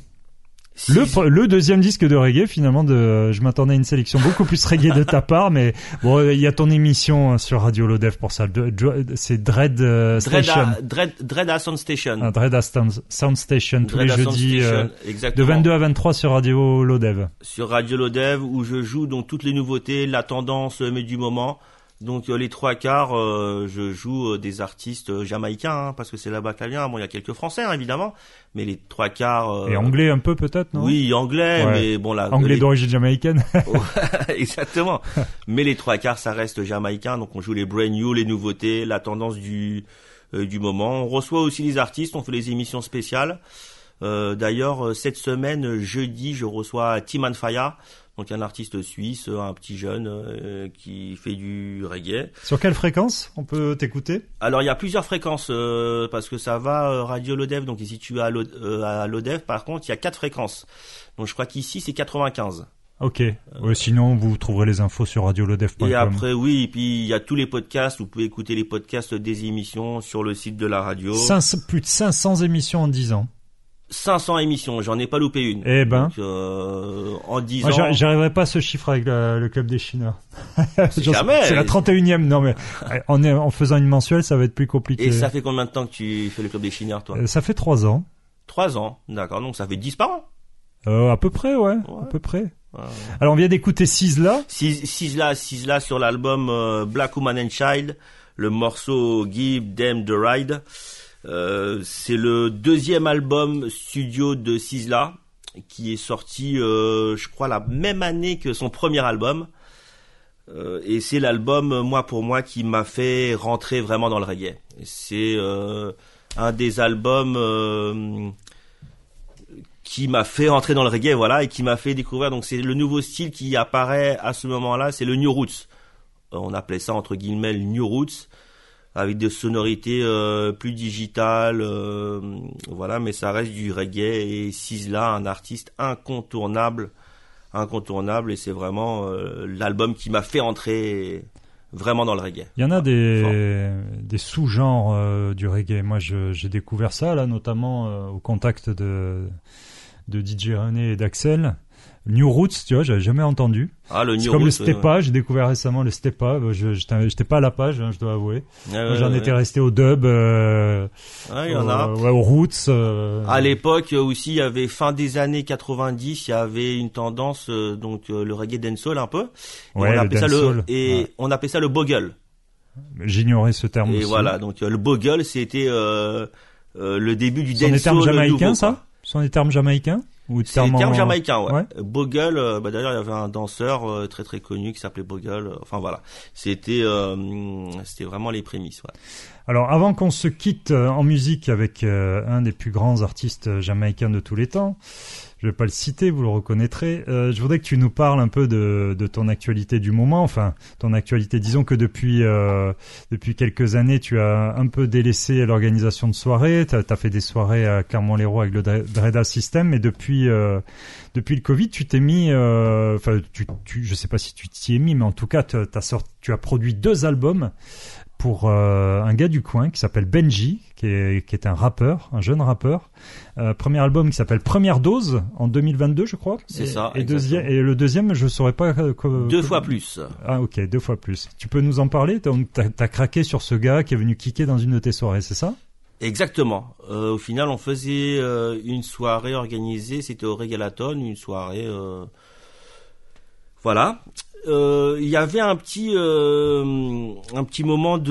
Le deuxième disque de reggae, finalement, je m'attendais à une sélection beaucoup plus reggae de ta part, mais bon, il y a ton émission sur Radio Lodev pour ça. C'est Dread Station.
Dread Sound Station.
Dread Sound Station, tous les jeudis, de 22 à 23 sur Radio Lodev.
Sur Radio Lodev, où je joue donc toutes les nouveautés, la tendance, mais du moment. Donc les trois quarts, je joue des artistes jamaïcains, hein, parce que c'est là-bas que ça vient. Bon, il y a quelques Français, hein, évidemment, mais les trois quarts.
Et anglais un peu peut-être, non?
Oui, anglais, ouais. Mais bon là.
Anglais d'origine jamaïcaine.
Exactement. Mais les trois quarts, ça reste jamaïcain. Donc on joue les brand new, les nouveautés, la tendance du moment. On reçoit aussi les artistes, on fait les émissions spéciales. D'ailleurs, cette semaine, jeudi, je reçois Timan Faya, donc un artiste suisse, un petit jeune qui fait du reggae.
Sur quelle fréquence on peut t'écouter?
Alors il y a plusieurs fréquences parce que ça va Radio Lodev, donc ici tu es à Lodev. Par contre, il y a 4 fréquences. Donc je crois qu'ici c'est 95.
Ok. Ouais, sinon vous trouverez les infos sur radiolodev.com.
Et après oui, et puis il y a tous les podcasts. Vous pouvez écouter les podcasts des émissions sur le site de la radio.
Plus de 500 émissions en 10 ans.
500 émissions, j'en ai pas loupé une.
Eh ben.
Donc, en 10
Moi,
ans.
j'arriverai pas à ce chiffre avec le club des Chinois.
Jamais.
C'est la 31e. Non, mais en faisant une mensuelle, ça va être plus compliqué.
Et ça fait combien de temps que tu fais le club des Chinois, toi?
Ça fait 3 ans.
3 ans. D'accord. Donc, ça fait 10 par an.
À peu près, ouais. À peu près. Ouais. Alors, on vient d'écouter Sizzla.
Sizzla sur l'album Black Woman and Child. Le morceau Give Them the Ride. C'est le 2e album studio de Sizzla qui est sorti, je crois, la même année que son premier album. Et c'est l'album, pour moi, qui m'a fait rentrer vraiment dans le reggae. C'est un des albums qui m'a fait rentrer dans le reggae, voilà, et qui m'a fait découvrir. Donc c'est le nouveau style qui apparaît à ce moment-là, c'est le New Roots. On appelait ça entre guillemets le New Roots, avec des sonorités plus digitales, voilà, mais ça reste du reggae. Et Sizzla, un artiste incontournable, et c'est vraiment l'album qui m'a fait entrer vraiment dans le reggae.
Il y en a des sous-genres du reggae. Moi, j'ai découvert ça là, notamment au contact de DJ René et d'Axel. New Roots, tu vois, j'avais jamais entendu.
Ah, le New
C'est comme
Roots,
le Stepa, j'ai découvert récemment le Stepa. J'étais pas à la page, je dois avouer. Moi, j'en étais resté au dub,
il y en a.
Aux Roots.
À l'époque aussi, il y avait fin des années 90, il y avait une tendance, donc le reggae dancehall un peu. Et
ouais,
on appelait ça le bogle.
J'ignorais ce terme aussi.
Et voilà, donc le bogle, c'était le début du dancehall.
Ce sont des termes jamaïcains,
nouveau,
ça? Ce sont des termes jamaïcains?
C'est des termes jamaïcains, ouais. Bogle, d'ailleurs, il y avait un danseur très très connu qui s'appelait Bogle. Enfin voilà, c'était vraiment les prémices. Ouais.
Alors, avant qu'on se quitte en musique avec un des plus grands artistes jamaïcains de tous les temps, je vais pas le citer, vous le reconnaîtrez. Je voudrais que tu nous parles un peu de ton actualité du moment. Enfin, ton actualité. Disons que depuis quelques années, tu as un peu délaissé l'organisation de soirées. T'as fait des soirées à Clermont-Lérault avec le Dreda System, et depuis le Covid, tu t'es mis. Enfin, je sais pas si tu t'y es mis, mais en tout cas, tu as produit 2 albums pour un gars du coin qui s'appelle Benji, qui est un rappeur, un jeune rappeur. Premier album qui s'appelle Première Dose en 2022, je crois.
C'est ça.
Et le deuxième, je saurais pas.
2 fois plus.
Ah ok, 2 fois plus. Tu peux nous en parler? T'as craqué sur ce gars qui est venu kicker dans une de tes soirées, c'est ça?
Exactement. Au final, on faisait une soirée organisée. C'était au Regalaton, une soirée. Voilà. Il y avait un petit moment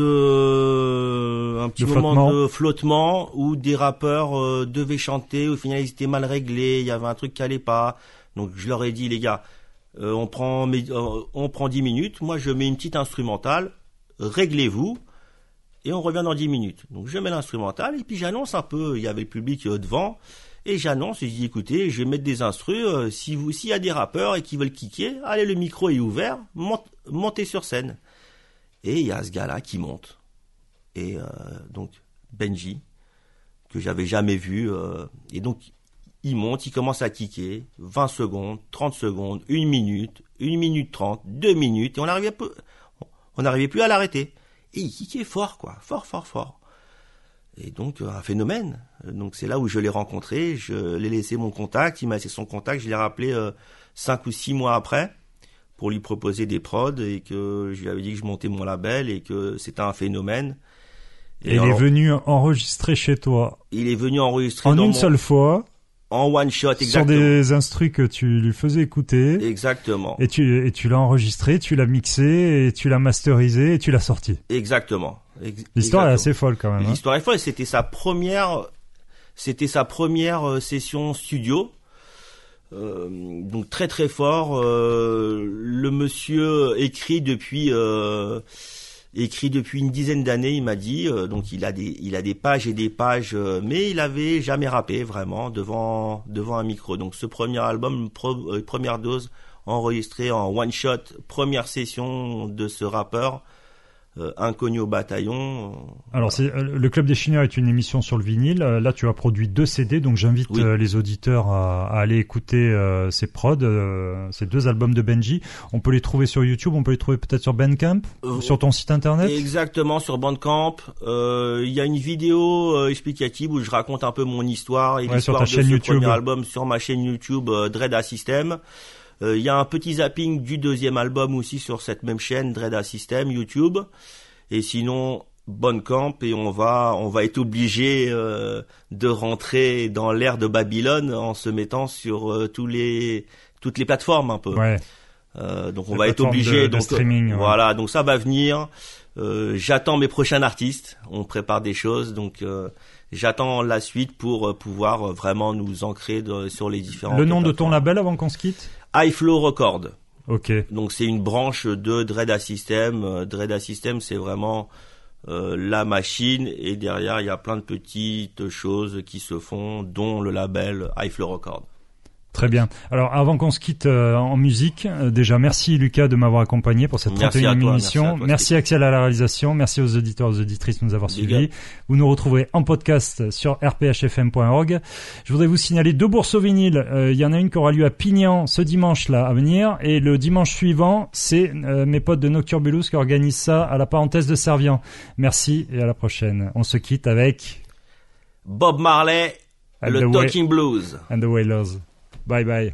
de flottement où des rappeurs devaient chanter. Au final, ils étaient mal réglés. Il y avait un truc qui allait pas. Donc, je leur ai dit, les gars, on prend 10 minutes. Moi, je mets une petite instrumentale. Réglez-vous. Et on revient dans 10 minutes. Donc, je mets l'instrumentale et puis j'annonce un peu. Il y avait le public devant. Et j'annonce, je dis, écoutez, je vais mettre des instrus, s'il y a des rappeurs et qui veulent kicker, allez, le micro est ouvert, montez sur scène. Et il y a ce gars-là qui monte. Et donc, Benji, que j'avais jamais vu, et donc, il monte, il commence à kicker, 20 secondes, 30 secondes, 1 minute, 1 minute 30, 2 minutes, et on n'arrivait plus à l'arrêter. Et il kickait fort, quoi, fort. Et donc, un phénomène. Donc, c'est là où je l'ai rencontré. Je l'ai laissé mon contact. Il m'a laissé son contact. Je l'ai rappelé 5 ou 6 mois après pour lui proposer des prods et que je lui avais dit que je montais mon label et que c'était un phénomène.
Et il est venu enregistrer chez toi.
Il est venu enregistrer
en une seule fois.
En one shot, exactement.
Sur des instrus que tu lui faisais écouter.
Exactement.
Et tu l'as enregistré, tu l'as mixé, et tu l'as masterisé, et tu l'as sorti.
Exactement.
L'histoire est assez folle quand même.
L'histoire est folle. C'était sa première session studio. Donc très très fort. Le monsieur écrit depuis écrit depuis une dizaine d'années, il m'a dit. Donc il a des pages et des pages, mais il avait jamais rappé vraiment devant un micro. Donc ce premier album, première dose, enregistré en one shot, première session de ce rappeur. Inconnu au bataillon.
Alors, le Club des Chineurs est une émission sur le vinyle. Là, tu as produit 2 CD, donc j'invite les auditeurs à aller écouter ces prods, ces 2 albums de Benji. On peut les trouver sur YouTube, on peut les trouver peut-être sur Bandcamp, sur ton site internet.
Exactement, sur Bandcamp. Il y a une vidéo explicative où je raconte un peu mon histoire et l'histoire de ce premier album sur ma chaîne YouTube Dread System. Il y a un petit zapping du 2e album aussi sur cette même chaîne Dread System YouTube. Et sinon Bandcamp, et on va être obligé de rentrer dans l'ère de Babylone en se mettant sur toutes les plateformes un peu.
Ouais.
Donc on va être obligé
de streaming.
Voilà, donc ça va venir. J'attends mes prochains artistes. On prépare des choses, donc j'attends la suite pour pouvoir vraiment nous ancrer sur les différents.
Le nom de ton label avant qu'on se quitte?
High Flow Record.
Ok.
Donc c'est une branche de Dread System. Dread System, c'est vraiment la machine, et derrière il y a plein de petites choses qui se font, dont le label High Flow Record.
Très bien. Alors, avant qu'on se quitte en musique, déjà merci Lucas de m'avoir accompagné pour cette 31e émission. Merci Axel à la réalisation. Merci aux auditeurs, aux auditrices de nous avoir suivis. Vous nous retrouverez en podcast sur rphfm.org. Je voudrais vous signaler 2 bourses au vinyle. Il y en a une qui aura lieu à Pignan ce dimanche-là à venir, et le dimanche suivant, c'est mes potes de Nocturbulous qui organisent ça à la parenthèse de Servian. Merci et à la prochaine. On se quitte avec
Bob Marley, le Talking Blues
and the Wailers. Bye bye.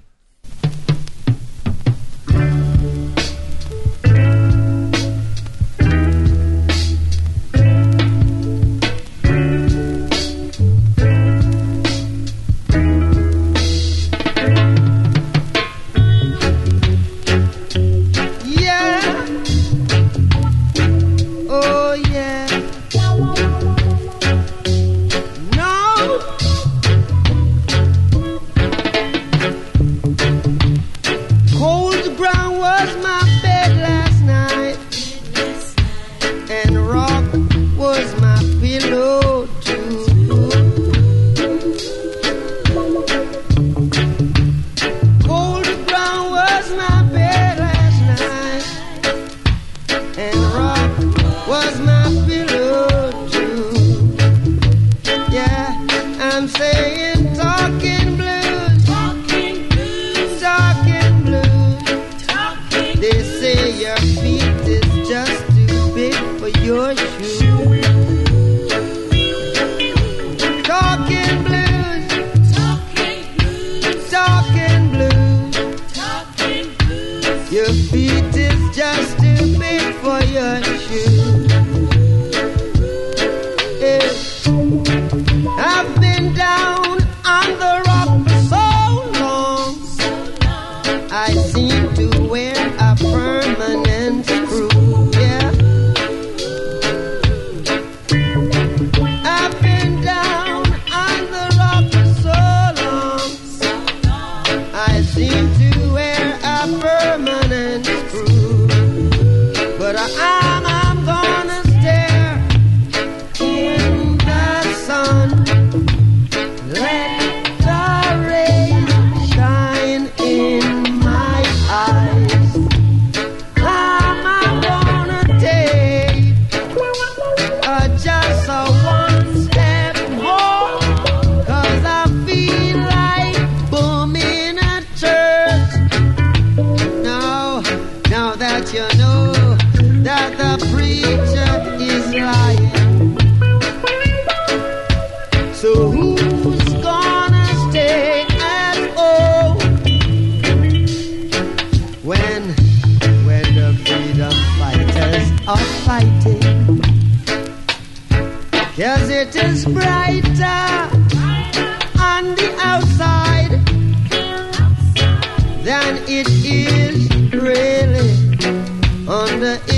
Than it is really on the